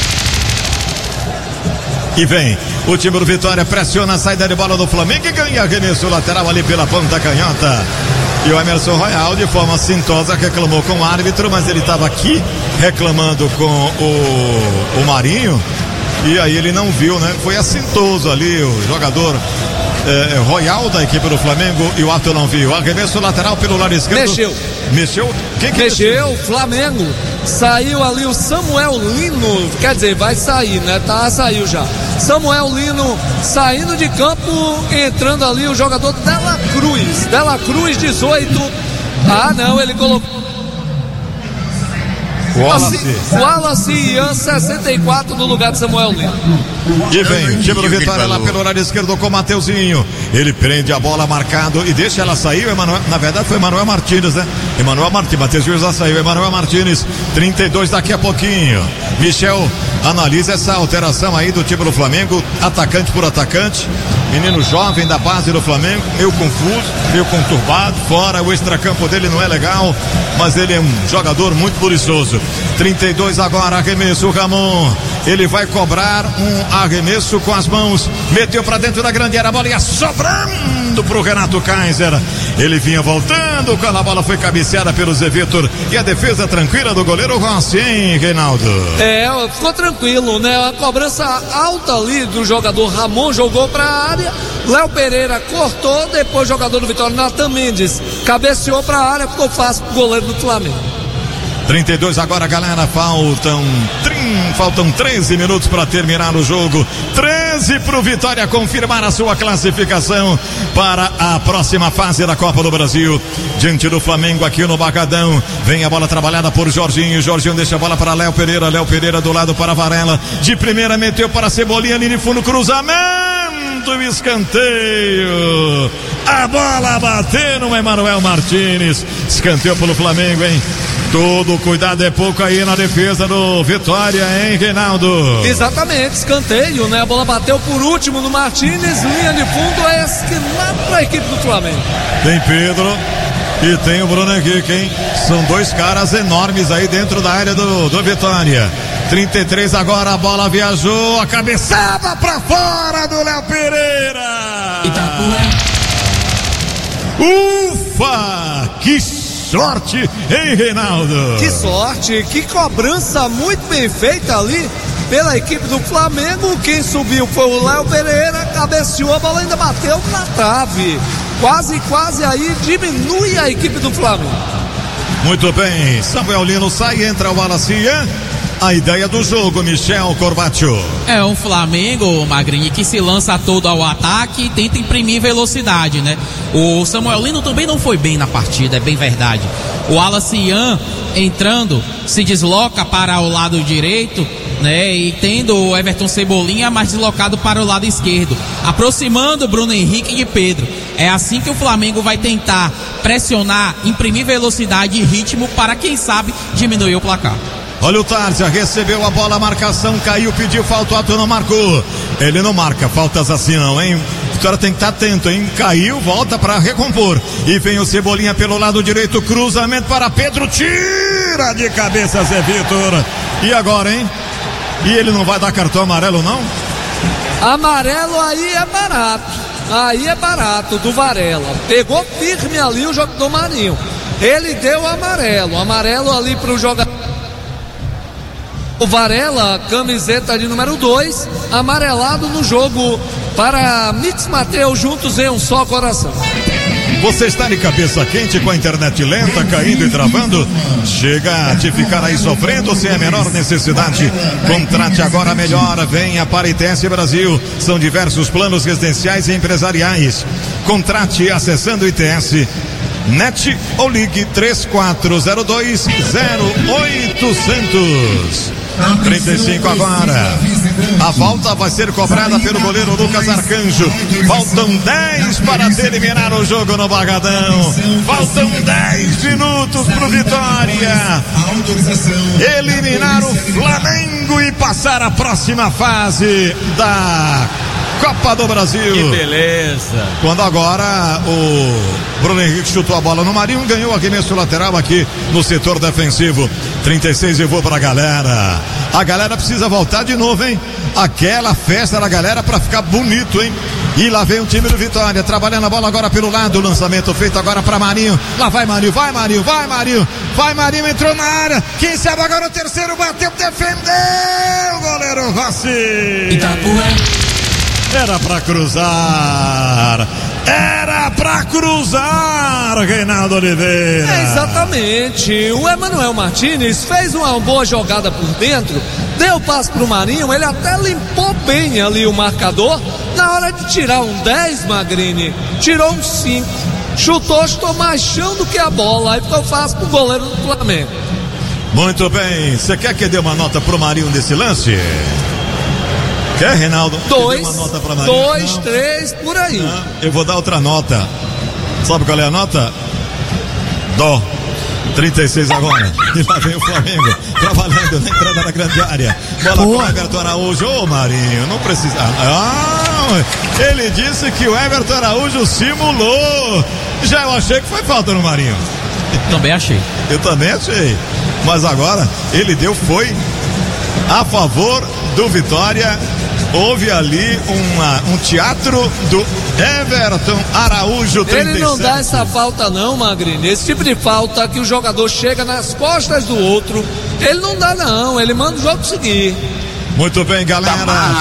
E vem, o time do Vitória pressiona a saída de bola do Flamengo e ganha arremesso lateral ali pela ponta canhota. E o Emerson Royal, de forma assintosa, reclamou com o árbitro, mas ele estava aqui reclamando com o Marinho. E aí ele não viu, né? Foi assintoso ali o jogador Royal da equipe do Flamengo e o Arthur não viu. Arremesso lateral pelo lado esquerdo. Mexeu? Quem que mexeu? Flamengo. Saiu ali o Samuel Lino. Quer dizer, vai sair, né? Saiu já. Samuel Lino saindo de campo, entrando ali o jogador Dela Cruz. Dela Cruz, 18. Não, ele colocou Wallace Ian, 64 no lugar de Samuel Lino. E vem o time do Vitória lá pelo lado esquerdo com o Mateuzinho. Ele prende a bola marcado e deixa ela sair. Na verdade foi Emanuel Martínez, né? Mateuzinho já saiu. Emanuel Martínez, 32 daqui a pouquinho. Michel analisa essa alteração aí do time do Flamengo, atacante por atacante. Menino jovem da base do Flamengo, meio confuso, meio conturbado. Fora o extracampo dele não é legal, mas ele é um jogador muito buliçoso. 32 agora, arremesso, Ramon. Ele vai cobrar um arremesso com as mãos. Meteu pra dentro da grande área, a bola ia sobrando pro Renato Kaiser. Ele vinha voltando quando a bola foi cabeceada pelo Zé Vitor. E a defesa tranquila do goleiro Rossi, hein, Reinaldo? Ficou tranquilo, né? A cobrança alta ali do jogador Ramon, jogou pra área. Léo Pereira cortou, depois o jogador do Vitória, Natan Mendes, cabeceou pra área, ficou fácil pro goleiro do Flamengo. 32 agora, galera, faltam 13 minutos para terminar o jogo. 13 pro Vitória confirmar a sua classificação para a próxima fase da Copa do Brasil. Diante do Flamengo aqui no Barradão. Vem a bola trabalhada por Jorginho. Jorginho deixa a bola para Léo Pereira. Léo Pereira do lado para Varela. De primeira meteu para Cebolinha ali no fundo, cruzamento e escanteio. A bola bateu no Emanuel Martínez. Escanteio pelo Flamengo, hein? Todo cuidado é pouco aí na defesa do Vitória, hein, Reinaldo? Exatamente, escanteio, né? A bola bateu por último no Martínez, linha de fundo, lá para a equipe do Flamengo. Tem Pedro e tem o Bruno Henrique, hein? São dois caras enormes aí dentro da área do Vitória. 33 agora, a bola viajou, a cabeçada pra fora do Léo Pereira. Ufa! Que sorte, hein, Reinaldo? Que sorte, que cobrança muito bem feita ali pela equipe do Flamengo. Quem subiu foi o Léo Pereira, cabeceou, a bola ainda bateu na trave. Quase aí diminui a equipe do Flamengo. Muito bem, Samuel Lino sai, entra o Wallace. a ideia do jogo, Michel Corbacho. É um Flamengo, Magrini, que se lança todo ao ataque e tenta imprimir velocidade, né? O Samuel Lino também não foi bem na partida, é bem verdade. O Wallace Ian entrando, se desloca para o lado direito, né? E tendo o Everton Cebolinha mais deslocado para o lado esquerdo, aproximando Bruno Henrique de Pedro. É assim que o Flamengo vai tentar pressionar, imprimir velocidade e ritmo para, quem sabe, diminuir o placar. Olha o Tarja, recebeu a bola, a marcação caiu, pediu falta, o Ato não marcou. Ele não marca faltas assim não, hein? Vitória tem que estar atento, hein? Caiu, volta para recompor. E vem o Cebolinha pelo lado direito, cruzamento para Pedro, tira de cabeça Zé Vitor. E agora, hein? E ele não vai dar cartão amarelo, não? Amarelo aí é barato. Aí é barato do Varela. Pegou firme ali o jogador Marinho. Ele deu amarelo ali pro jogador. O Varela, camiseta de número 2, amarelado no jogo para Mix Mateus, juntos em um só coração. Você está de cabeça quente com a internet lenta, caindo e travando? Chega a te ficar aí sofrendo sem a menor necessidade. Contrate agora a melhor. Venha para ITS Brasil. São diversos planos residenciais e empresariais. Contrate acessando ITS Net ou ligue 3402-0800. 35 agora. A falta vai ser cobrada pelo goleiro Lucas Arcanjo. Faltam 10 para terminar o jogo no Barradão. Faltam 10 minutos pro Vitória eliminar o Flamengo e passar a próxima fase da Copa do Brasil. Que beleza. Quando agora o Bruno Henrique chutou a bola no Marinho, ganhou arremesso lateral aqui no setor defensivo. 36 e vou pra galera. A galera precisa voltar de novo, hein? Aquela festa da galera pra ficar bonito, hein? E lá vem o time do Vitória, trabalhando a bola agora pelo lado, o lançamento feito agora pra Marinho. Lá vai Marinho, vai Marinho, vai Marinho. Vai Marinho, entrou na área. Quem sabe agora o terceiro bateu, defendeu. Goleiro Rossi. Itapuã. Era pra cruzar. Era pra cruzar, Reinaldo Oliveira. Exatamente. O Emanuel Martinez fez uma boa jogada por dentro, deu passe pro Marinho, ele até limpou bem ali o marcador. Na hora de tirar um 10, Magrini, tirou um 5. Chutou mais chão do que a bola. Aí ficou fácil pro goleiro do Flamengo. Muito bem. Você quer que dê uma nota pro Marinho desse lance? Quer, Reinaldo? 2, 3, por aí. Não, eu vou dar outra nota. Sabe qual é a nota? Dó. 36 agora. E lá vem o Flamengo trabalhando na entrada da grande área. Bola com o Everton Araújo. Ô, Marinho, não precisa. Ele disse que o Everton Araújo simulou. Já eu achei que foi falta no Marinho. Também achei. Eu também achei. Mas agora ele foi a favor do Vitória. Houve ali um teatro do Everton Araújo, 37. Ele não dá essa falta não, Magrini. Esse tipo de falta que o jogador chega nas costas do outro, ele não dá não, ele manda o jogo seguir. Muito bem, galera.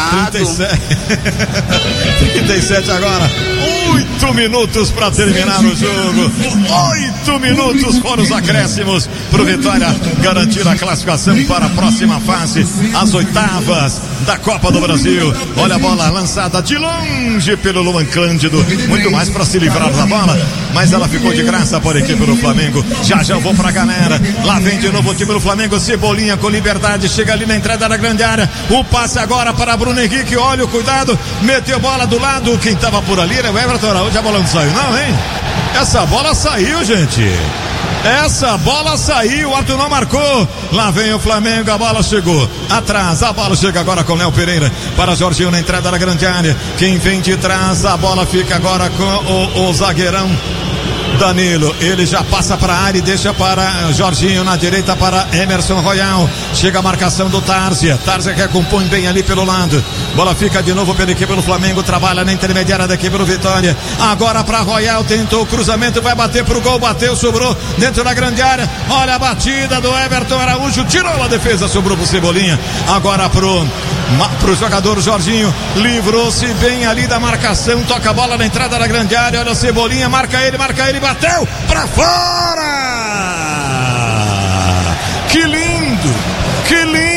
37 agora. 8 minutos para terminar o jogo. 8 minutos foram os acréscimos pro Vitória garantir a classificação para a próxima fase, as oitavas da Copa do Brasil. Olha a bola lançada de longe pelo Luan Cândido, muito mais para se livrar da bola, mas ela ficou de graça por equipe do Flamengo. Já eu vou pra galera. Lá vem de novo o time do Flamengo. Cebolinha com liberdade, chega ali na entrada da grande área. O passe agora para Bruno Henrique. Olha o cuidado, meteu bola do lado. Quem tava por ali era o Everton Araújo. A bola não saiu não, hein? Essa bola saiu, gente. Essa bola saiu, o Arthur não marcou. Lá vem o Flamengo, a bola chegou atrás, a bola chega agora com Léo Pereira para Jorginho na entrada da grande área. Quem vem de trás, a bola fica agora com o zagueirão Danilo, ele já passa para a área e deixa para Jorginho na direita para Emerson Royal. Chega a marcação do Tárzia que recompõe bem ali pelo lado. Bola fica de novo pela equipe do Flamengo, trabalha na intermediária da equipe do Vitória. Agora para Royal, tentou o cruzamento, vai bater pro gol, bateu, sobrou dentro da grande área. Olha a batida do Everton Araújo, tirou a defesa, sobrou pro Cebolinha. Agora pro jogador Jorginho, livrou-se bem ali da marcação, toca a bola na entrada da grande área. Olha o Cebolinha, marca ele, bateu pra fora. Que lindo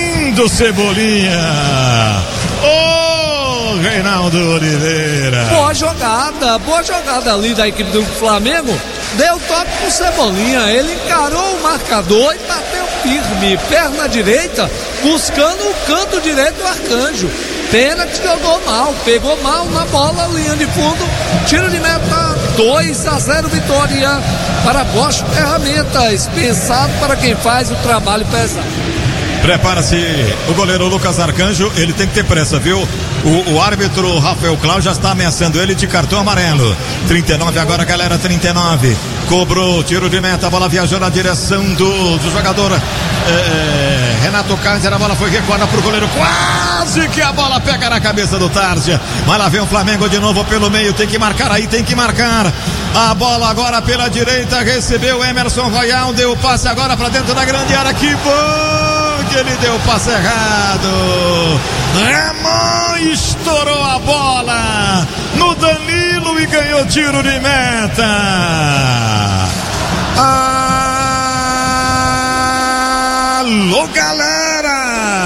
pro Cebolinha. Ô, Reinaldo Oliveira. Boa jogada ali da equipe do Flamengo. Deu toque pro Cebolinha, ele encarou o marcador e bateu firme, perna direita, buscando o canto direito do Arcanjo. Pena que jogou mal, pegou mal na bola, linha de fundo, tiro de meta, 2-0 vitória para Bosch Ferramentas, pensado para quem faz o trabalho pesado. Prepara-se o goleiro Lucas Arcanjo, ele tem que ter pressa, viu? O árbitro Rafael Cláudio já está ameaçando ele de cartão amarelo. 39 agora, galera, 39. Cobrou, tiro de meta, a bola viajou na direção do jogador Renato Kaiser, a bola foi recuada pro goleiro, quase que a bola pega na cabeça do Tarja. Mas lá vem o Flamengo de novo pelo meio, tem que marcar aí, tem que marcar. A bola agora pela direita, recebeu Emerson Royal, deu o passe agora para dentro da grande área, que bom que ele deu o passe errado. Ramon estourou a bola no Danilo e ganhou tiro de meta. Alô, galera!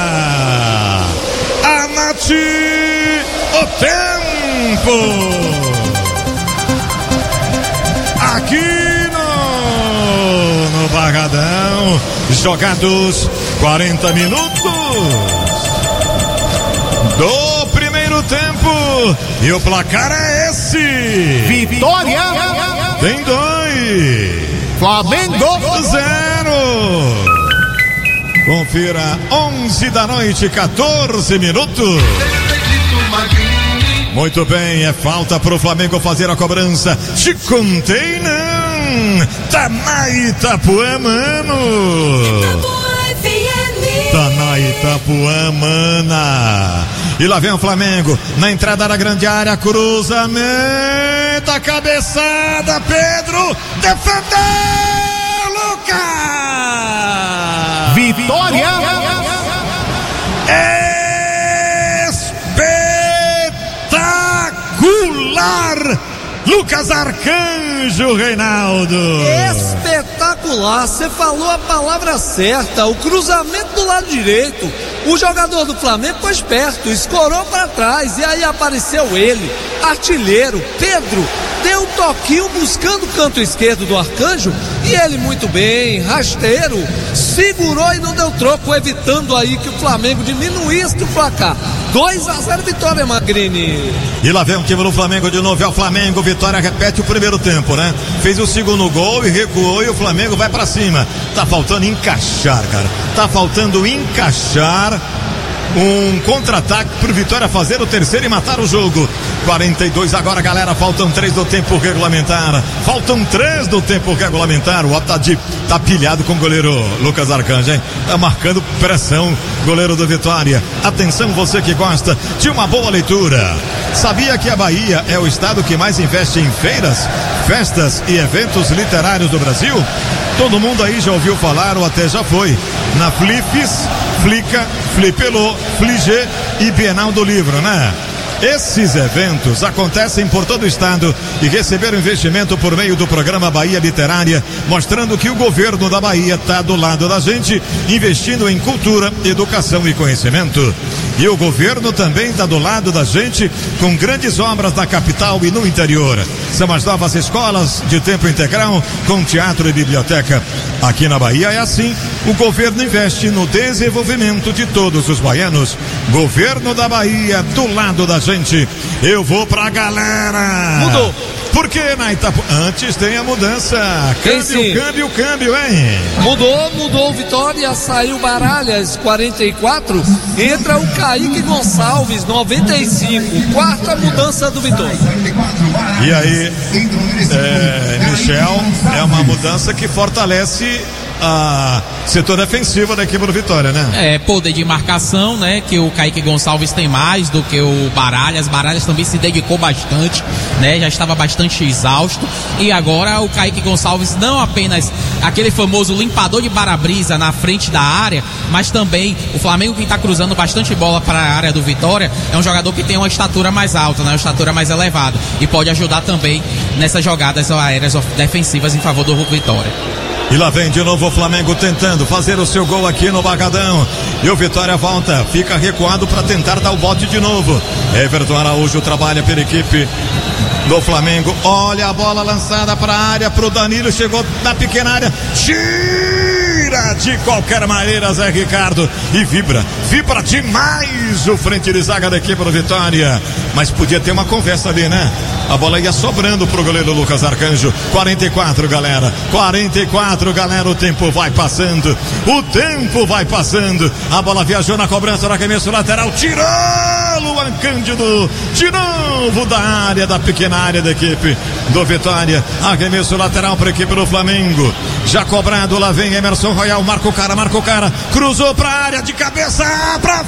Anati o tempo! Aqui no Barradão, jogados 40 minutos do primeiro tempo e o placar é esse: Vitória! Tem 2, Flamengo 0. Confira, 11 da noite, 14 minutos. Muito bem, é falta pro Flamengo fazer a cobrança. Te contei não, tá na Itapuã, mano. Tá na Itapuã, mana. E lá vem o Flamengo, na entrada da grande área, cruzamento, a cabeçada, Pedro, defendeu, Lucas! Vitória! Espetacular! Lucas Arcanjo, Reinaldo. Espetacular, você falou a palavra certa. O cruzamento do lado direito, o jogador do Flamengo foi esperto, escorou para trás e aí apareceu ele, artilheiro, Pedro, deu um toquinho buscando o canto esquerdo do Arcanjo e ele muito bem, rasteiro, segurou e não deu troco, evitando aí que o Flamengo diminuísse o placar. 2-0 vitória, Magrini. E lá vem o time do Flamengo de novo, é o Flamengo, Vitória repete o primeiro tempo, né? Fez o segundo gol e recuou e o Flamengo vai pra cima. Tá faltando encaixar, cara. Tá faltando encaixar um contra-ataque pro Vitória fazer o terceiro e matar o jogo. 42 agora, galera, faltam 3 do tempo regulamentar. Faltam 3 do tempo regulamentar. O Otadi tá pilhado com o goleiro Lucas Arcanjo, hein? Tá marcando pressão, goleiro do Vitória. Atenção, você que gosta de uma boa leitura. Sabia que a Bahia é o estado que mais investe em feiras, festas e eventos literários do Brasil? Todo mundo aí já ouviu falar ou até já foi na Flipes, Flica, Flipelô, Fligê e Bienal do Livro, né? Esses eventos acontecem por todo o estado e receberam investimento por meio do programa Bahia Literária, mostrando que o governo da Bahia está do lado da gente, investindo em cultura, educação e conhecimento. E o governo também está do lado da gente com grandes obras na capital e no interior. São as novas escolas de tempo integral com teatro e biblioteca. Aqui na Bahia é assim, o governo investe no desenvolvimento de todos os baianos. Governo da Bahia, do lado da gente. Eu vou pra galera. Mudou. Porque na Itapuã, antes tem a mudança. Câmbio, hein? Mudou, Vitória, saiu Baralhas, 44, entra o Kaique Gonçalves, 95, quarta mudança do Vitória. E aí, Michel, é uma mudança que fortalece a setor defensivo da equipe do Vitória, né? É, poder de marcação, né? Que o Kaique Gonçalves tem mais do que o Baralhas. Baralhas também se dedicou bastante, né? Já estava bastante exausto. E agora o Kaique Gonçalves não apenas aquele famoso limpador de para-brisa na frente da área, mas também o Flamengo que está cruzando bastante bola para a área do Vitória é um jogador que tem uma estatura mais alta, né? Uma estatura mais elevada e pode ajudar também nessas jogadas aéreas defensivas em favor do Vitória. E lá vem de novo o o Flamengo tentando fazer o seu gol aqui no Barradão. E o Vitória volta, fica recuado para tentar dar o bote de novo. Everton Araújo trabalha pela equipe do Flamengo. Olha a bola lançada para a área, pro Danilo, chegou na pequena área, tira de qualquer maneira Zé Ricardo e vibra demais o frente de zaga da equipe do Vitória. Mas podia ter uma conversa ali, né? A bola ia sobrando pro goleiro Lucas Arcanjo. 44, galera. 44, galera. O tempo vai passando. A bola viajou na cobrança do arremesso lateral. Tirou Luan Cândido. De novo da área, da pequena área da equipe do Vitória. Arremesso lateral para a equipe do Flamengo. Já cobrado, lá vem Emerson Royal. Marca o cara. Cruzou pra área de cabeça pra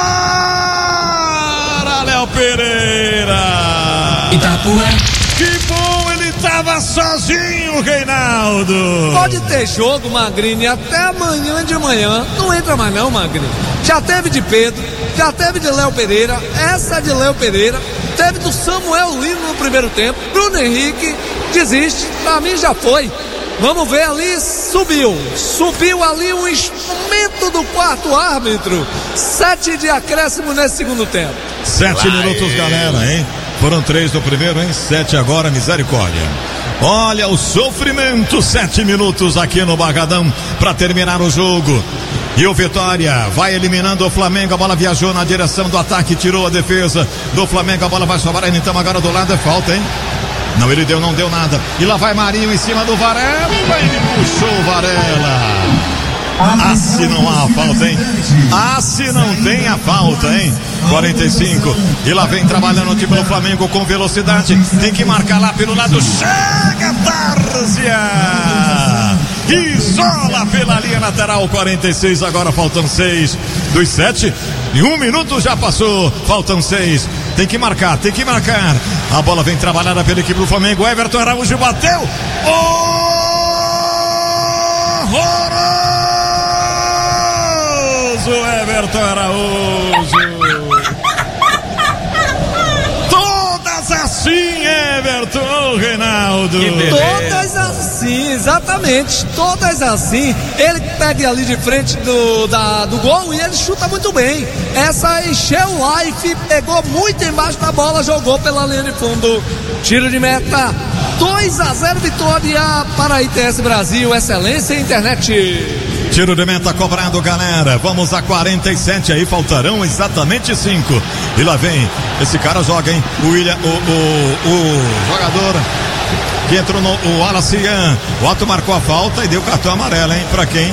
fora. Léo Pereira. Itapuã. Que bom, ele tava sozinho, Reinaldo. Pode ter jogo, Magrini, até amanhã de manhã. Não entra mais não, Magrini. Já teve de Pedro, já teve de Léo Pereira. Essa de Léo Pereira. Teve do Samuel Lino no primeiro tempo. Bruno Henrique desiste. Pra mim já foi. Vamos ver ali, subiu ali um instrumento do quarto árbitro. 7 de acréscimo nesse segundo tempo. 7 minutos, galera, hein? Foram 3 no primeiro, hein? 7 agora, misericórdia. Olha o sofrimento, 7 minutos aqui no Barradão para terminar o jogo. E o Vitória vai eliminando o Flamengo. A bola viajou na direção do ataque, tirou a defesa do Flamengo. A bola vai sobrar, então agora do lado é falta, hein? Não, ele não deu nada. E lá vai Marinho em cima do Varela. Ele puxou o Varela. Se não há a falta, hein? Se não tem a falta, hein? 45. E lá vem trabalhando o time do Flamengo com velocidade. Tem que marcar lá pelo lado. Chega Tárzia. Isola pela linha lateral. 46. Agora faltam 6 dos 7. E 1 minuto já passou. Faltam 6. Tem que marcar. A bola vem trabalhada pela equipe do Flamengo. Everton Araújo bateu. Horroroso Everton Araújo. Todas assim, Everton, Reinaldo. Todas assim, exatamente. Todas assim. Ele pega ali de frente do gol e ele chuta muito bem. Essa encheu o life, pegou muito embaixo da bola, jogou pela linha de fundo. Tiro de meta. 2-0 vitória para a ITS Brasil. Excelência em internet. Tiro de meta cobrado, galera. Vamos a 47 aí, faltarão exatamente 5. E lá vem, esse cara joga, hein? O jogador que entrou o Alacian. O Otto marcou a falta e deu cartão amarelo, hein? Pra quem?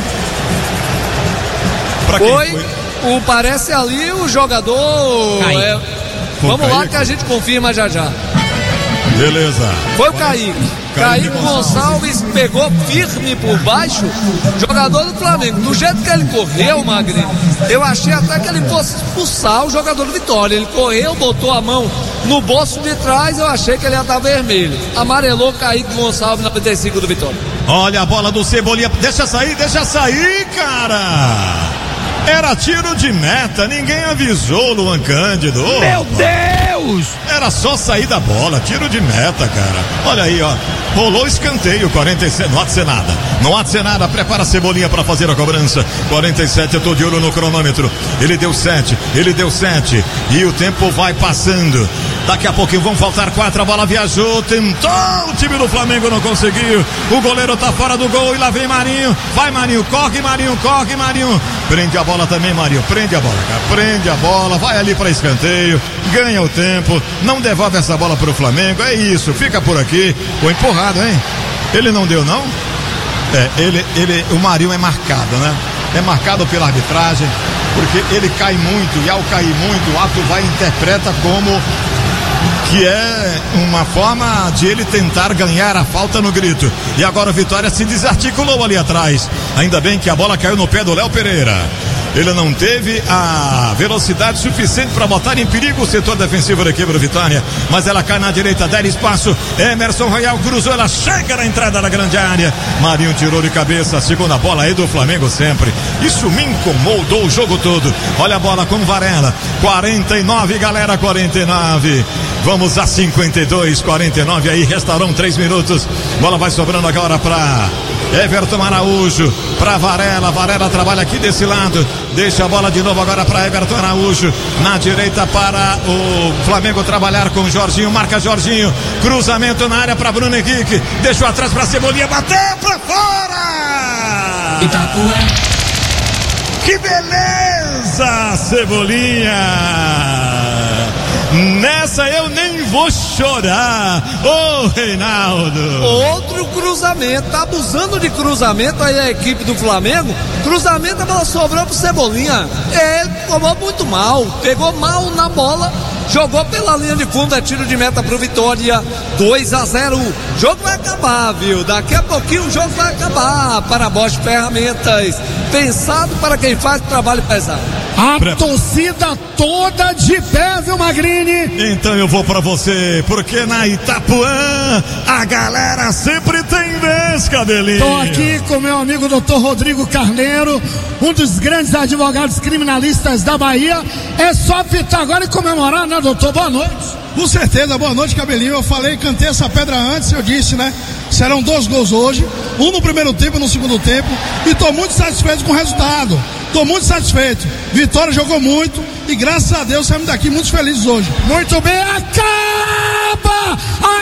Foi? Parece ali o jogador. Vamos lá que a gente confirma já. Beleza. Foi o Kaique. Kaique Gonçalves pegou firme por baixo, jogador do Flamengo. Do jeito que ele correu, Magrinho, eu achei até que ele fosse expulsar o jogador do Vitória. Ele correu, botou a mão no bolso de trás, eu achei que ele ia estar vermelho. Amarelou Kaique Gonçalves na 95 do Vitória. Olha a bola do Cebolinha, deixa sair, cara! Era tiro de meta, ninguém avisou Luan Cândido. Meu Deus! Era só sair da bola, tiro de meta, cara. Olha aí, ó. Rolou escanteio, 47. Não há de ser nada. Prepara a Cebolinha para fazer a cobrança. 47, eu tô de olho no cronômetro. Ele deu 7. E o tempo vai passando. Daqui a pouquinho vão faltar 4. A bola viajou, tentou. O time do Flamengo não conseguiu. O goleiro tá fora do gol e lá vem Marinho. Vai Marinho, corre Marinho. Prende a bola também, Marinho. Prende a bola, vai ali para escanteio. Ganha o tempo. Não devolve essa bola pro Flamengo. É isso, fica por aqui. Foi empurrado, hein? Ele não deu, não? O Marinho é marcado, né? É marcado pela arbitragem, porque ele cai muito, e ao cair muito, o ato vai e interpreta como que é uma forma de ele tentar ganhar a falta no grito. E agora o Vitória se desarticulou ali atrás. Ainda bem que a bola caiu no pé do Léo Pereira. Ele não teve a velocidade suficiente para botar em perigo o setor defensivo da equipe do Vitória, mas ela cai na direita, dá espaço. Emerson Royal cruzou, ela chega na entrada da grande área. Marinho tirou de cabeça, a segunda bola aí do Flamengo sempre. Isso me incomodou o jogo todo. Olha a bola com Varela. 49, galera, 49. Vamos a 52, 49 aí, restarão 3 minutos. Bola vai sobrando agora para Everton Araújo para Varela. Varela trabalha aqui desse lado. Deixa a bola de novo agora para Everton Araújo. Na direita para o Flamengo trabalhar com Jorginho. Marca Jorginho. Cruzamento na área para Bruno Henrique. Deixou atrás para Cebolinha. Bateu para fora! Que beleza, Cebolinha! Nessa eu nem vou chorar. Ô, Reinaldo! Outro cruzamento, tá abusando de cruzamento aí a equipe do Flamengo. Cruzamento, a bola sobrou pro Cebolinha. Ele tomou muito mal, pegou mal na bola, jogou pela linha de fundo, é tiro de meta pro Vitória. 2-0. O jogo vai acabar, viu? Daqui a pouquinho o jogo vai acabar. Para Bosch Ferramentas, pensado para quem faz trabalho pesado. A torcida toda de pé, viu, Magrini? Então eu vou pra você, porque na Itapuã a galera sempre tem vez, Cabelinho. Tô aqui com meu amigo Dr. Rodrigo Carneiro, um dos grandes advogados criminalistas da Bahia. É só fitar agora e comemorar, né, doutor? Boa noite. Com certeza, boa noite, Cabelinho. Eu falei, cantei essa pedra antes, eu disse, né? Serão 2 gols hoje, um no primeiro tempo e no segundo tempo, e tô muito satisfeito com o resultado. Tô muito satisfeito. Vitória jogou muito e graças a Deus saímos daqui muito felizes hoje. Muito bem, acaba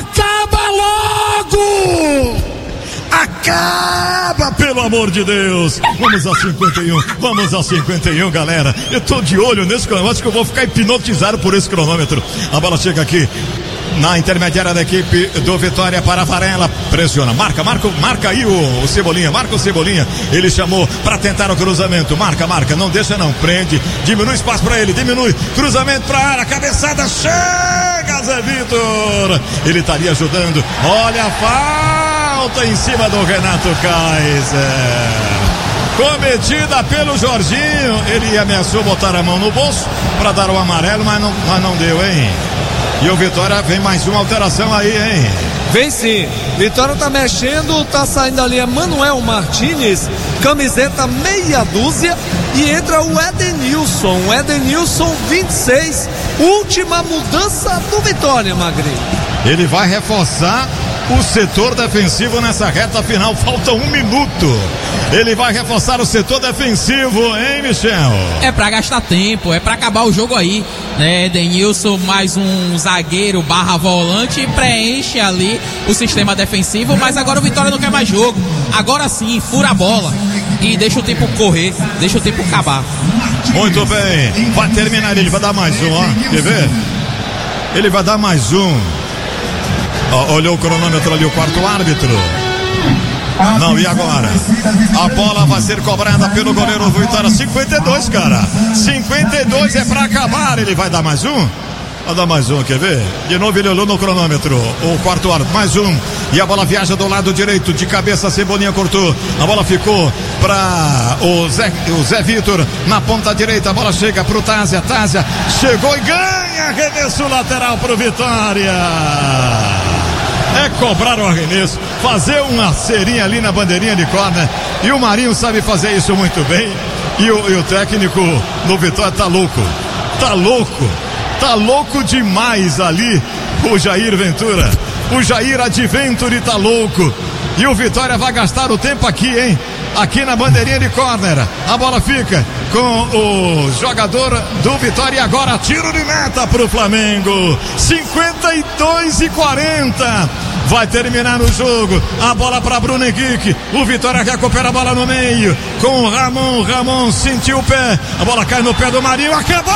logo! Acaba, pelo amor de Deus. Vamos a 51, galera. Eu tô de olho nesse cronômetro, acho que eu vou ficar hipnotizado por esse cronômetro. A bola chega aqui na intermediária da equipe do Vitória para Varela. Pressiona, marca aí o Cebolinha, marca o Cebolinha. Ele chamou para tentar o cruzamento. Marca, não deixa não, prende, diminui espaço para ele, diminui. Cruzamento para a área, cabeçada, chega Zé Vitor. Ele estaria ajudando. Olha a falta em cima do Renato Kaiser. Cometida pelo Jorginho. Ele ameaçou botar a mão no bolso para dar o amarelo, mas não deu, hein? E o Vitória vem mais uma alteração aí, hein? Vem sim, Vitória tá mexendo, tá saindo ali é Manuel Martínez, camiseta meia dúzia, e entra o Edenilson 26, última mudança do Vitória, Magrinho. Ele vai reforçar o setor defensivo nessa reta final, falta 1 minuto. Ele vai reforçar o setor defensivo, hein, Michel? É pra gastar tempo, é pra acabar o jogo aí, né? Edenilson mais um zagueiro / volante, preenche ali o sistema defensivo, mas agora o Vitória não quer mais jogo. Agora sim, fura a bola e deixa o tempo correr, deixa o tempo acabar. Muito bem, vai terminar, ele vai dar mais um, ó, quer ver? Ele vai dar mais um. Olhou o cronômetro ali, o quarto árbitro. Não, e agora? A bola vai ser cobrada pelo goleiro Vitória. 52, cara. 52 é pra acabar. Ele vai dar mais um? Vai dar mais um, quer ver? De novo ele olhou no cronômetro. O quarto árbitro, mais um. E a bola viaja do lado direito. De cabeça, Cebolinha cortou. A bola ficou pra o Zé Vitor na ponta direita. A bola chega pro Tásia. Tásia chegou e ganha. Arremesso lateral pro Vitória. É cobrar o arremesso, fazer uma cerinha ali na bandeirinha de corner, e o Marinho sabe fazer isso muito bem, e o técnico do Vitória tá louco demais ali, o Jair Ventura, o Jair Adventure tá louco, e o Vitória vai gastar o tempo aqui, hein? Aqui na bandeirinha de corner, a bola fica com o jogador do Vitória, e agora tiro de meta pro Flamengo. 52-40. Vai terminar o jogo. A bola para Bruno Henrique. O Vitória recupera a bola no meio com o Ramon sentiu o pé. A bola cai no pé do Marinho. Acabou!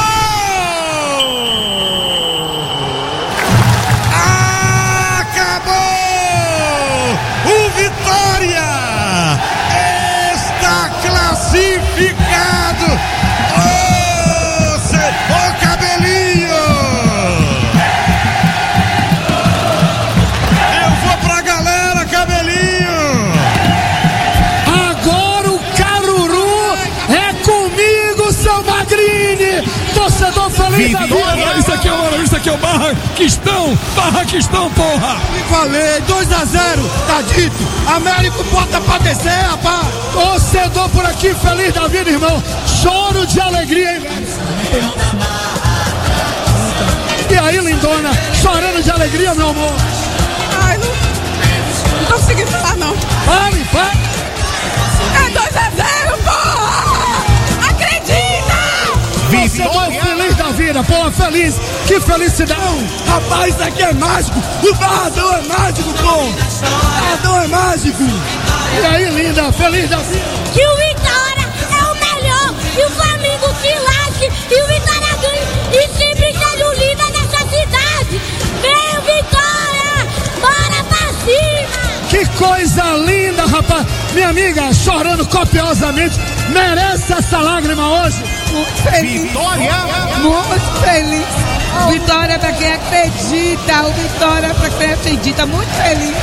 O Vitória está classificado. Ô Cabelinho, eu vou pra galera, Cabelinho. Agora o Caruru é comigo, seu Magrini. Torcedor feliz da vida. Isso aqui é o Barraquistão, porra. E falei, 2-0, tá dito. Américo bota pra descer, rapaz. Torcedor por aqui, feliz da vida, irmão. Choro de alegria, hein, velho? E aí, lindona, chorando de alegria, meu amor? Ai, não tô conseguindo falar, não. Fale. 2-0, porra! Acredita! Vitória! Feliz da vida, porra, feliz! Que felicidade! Rapaz, isso aqui é mágico! O Barradão é mágico, pô! O Barradão é mágico! E aí, linda, feliz da vida! Que o Vitória é o melhor! E o Flamengo se lasque! E o Vitória ganha! E sempre seja o líder dessa cidade! Vem, Vitória! Bora pra cima! Que coisa linda, rapaz! Minha amiga chorando copiosamente, merece essa lágrima hoje? Muito feliz! Vitória! Muito feliz! Vitória pra quem acredita! O Vitória pra quem acredita! Muito feliz!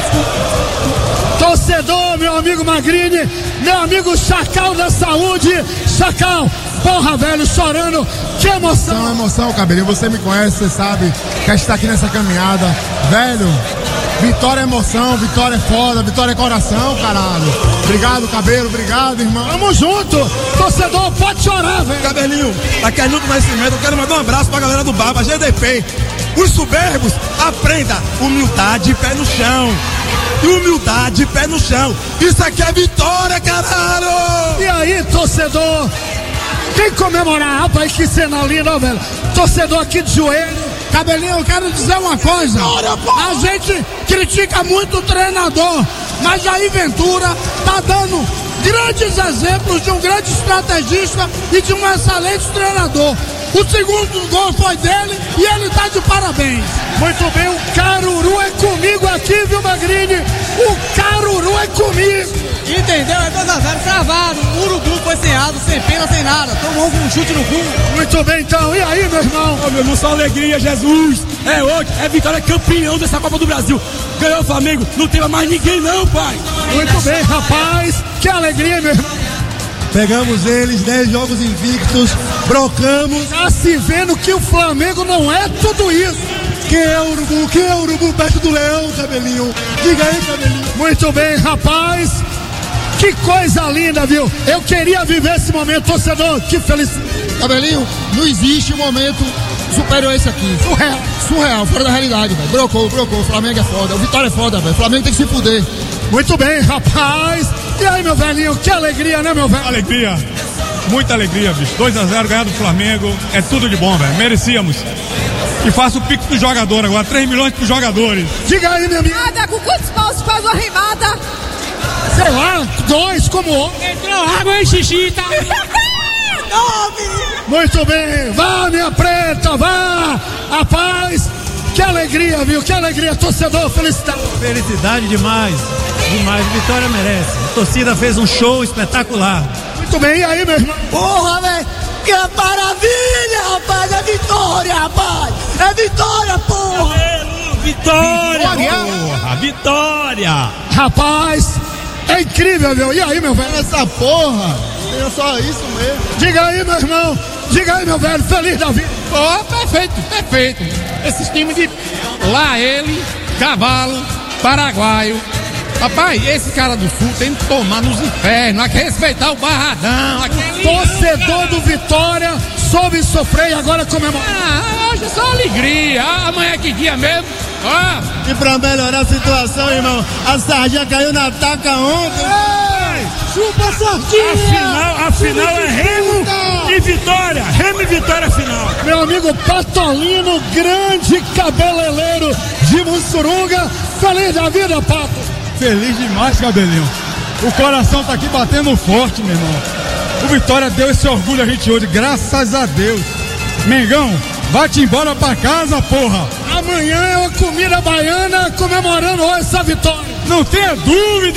Torcedor, meu amigo Magrini, meu amigo Chacal da Saúde, Chacal, porra, velho, chorando, que emoção! Emoção, Cabelinho, você me conhece, você sabe que a gente tá aqui nessa caminhada, velho, vitória é emoção, vitória é foda, vitória é coração, caralho. Obrigado, Cabelo, obrigado, irmão. Tamo junto, torcedor, pode chorar, velho. Cabelinho, aqui é Nilton Nascimento, eu quero mandar um abraço pra galera do Baba, GDP. Os soberbos, aprenda humildade, pé no chão. Humildade, pé no chão. Isso aqui é vitória, caralho! E aí, torcedor? Quem comemorar, rapaz, que cena linda, velho. Torcedor aqui de joelho. Cabelinho, eu quero dizer uma coisa. A gente critica muito o treinador, mas Jair Ventura tá dando grandes exemplos de um grande estrategista e de um excelente treinador. O segundo gol foi dele e ele tá de parabéns. Muito bem, o Caruru é comigo aqui, viu, Magrini? O Caruru é comigo. Entendeu? É 2-0 cravado. O Urubu foi sem asa, sem pena, sem nada. Tomou um chute no cu. Muito bem, então. E aí, meu irmão? Ô, meu irmão, só alegria, Jesus. É hoje, é Vitória campeão dessa Copa do Brasil. Ganhou o Flamengo, não tem mais ninguém não, pai. Muito bem, rapaz. Que alegria, meu irmão. Pegamos eles, 10 jogos invictos, brocamos. Tá se vendo que o Flamengo não é tudo isso. Quem é o Urubu? Quem é o Urubu perto do Leão, Cabelinho? Diga aí, Cabelinho. Muito bem, rapaz. Que coisa linda, viu? Eu queria viver esse momento, torcedor. Que felicidade. Cabelinho, não existe um momento superior a esse aqui. Surreal, fora da realidade, velho. Brocou. O Flamengo é foda. O Vitória é foda, velho. O Flamengo tem que se fuder. Muito bem, rapaz. E aí, meu velhinho, que alegria, né, meu velho? Alegria. Muita alegria, bicho. 2-0 ganhar do Flamengo. É tudo de bom, velho. Merecíamos. E faça o pique pro jogador agora. 3 milhões pros jogadores. Diga aí, meu amigo. Nada, com quantos paus faz uma rimada? Sei lá, 2 como... Entrou água em xixi, tá? 9! Muito bem, vá, minha preta, vá! Rapaz, que alegria, viu? Que alegria, torcedor, felicidade. Felicidade demais, demais. Vitória merece. A torcida fez um show espetacular. Muito bem, e aí, meu irmão? Porra, velho! Que maravilha, rapaz! É vitória, rapaz! É vitória, porra! Vitória! Porra, vitória! Rapaz, é incrível, viu? E aí, meu velho? Essa porra! É só isso mesmo. Diga aí, meu irmão. Diga aí, meu velho. Feliz da vida. Oh, perfeito. Esses times de lá, ele, Cavalo, Paraguaio. Rapaz, esse cara do Sul tem que tomar nos infernos, aqui respeitar o Barradão. Torcedor do Vitória soube sofrer e agora comemora. Hoje é só alegria. Amanhã que dia mesmo? E pra melhorar a situação, irmão, a sardinha caiu na taca ontem. Chupa sardinha! A final é Remo e Vitória. Remo e Vitória final. Meu amigo Patolino, grande cabeleireiro de Mussurunga. Feliz da vida, Pato. Feliz demais, Cabelinho. O coração tá aqui batendo forte, meu irmão. O Vitória deu esse orgulho a gente hoje, graças a Deus. Mengão, vai-te embora pra casa, porra. Amanhã é uma comida baiana comemorando essa vitória. Não tenha dúvida.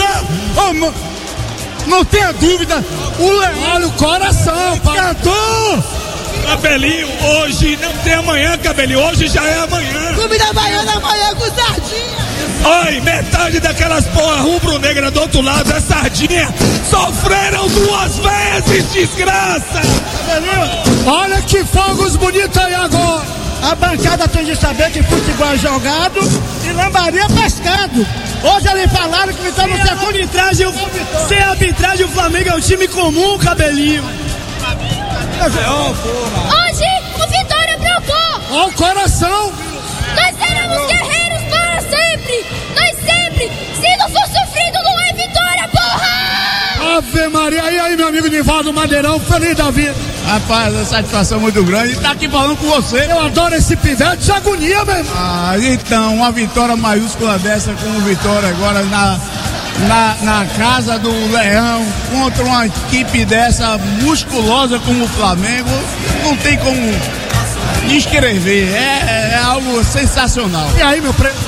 Não tenha dúvida. O Leão. Olha o coração, Pato. Cabelinho, hoje não tem amanhã, Cabelinho. Hoje já é amanhã. Comida baiana amanhã com sardinha. Oi, metade daquelas porra rubro-negra do outro lado é sardinha. Sofreram 2 vezes, desgraça. Olha que fogos bonitos aí agora. A bancada tem de saber que futebol é jogado e lambaria pescado. Hoje eles falaram que estão no segundo arbitragem. Sem arbitragem o Flamengo é um time comum, Cabelinho. Hoje o Vitória brocou. Olha o coração. Nós seremos guerreiros para sempre. Nós sempre. Se não for sofrido, não é vitória, porra. Ave Maria. Maria, e aí, meu amigo Nivaldo Madeirão, feliz da vida. Rapaz, a satisfação é muito grande e tá aqui falando com você. Eu adoro esse pivete de agonia, meu irmão. Então, uma vitória maiúscula dessa como Vitória agora na casa do Leão, contra uma equipe dessa musculosa como o Flamengo, não tem como descrever, é algo sensacional. E aí, meu preto?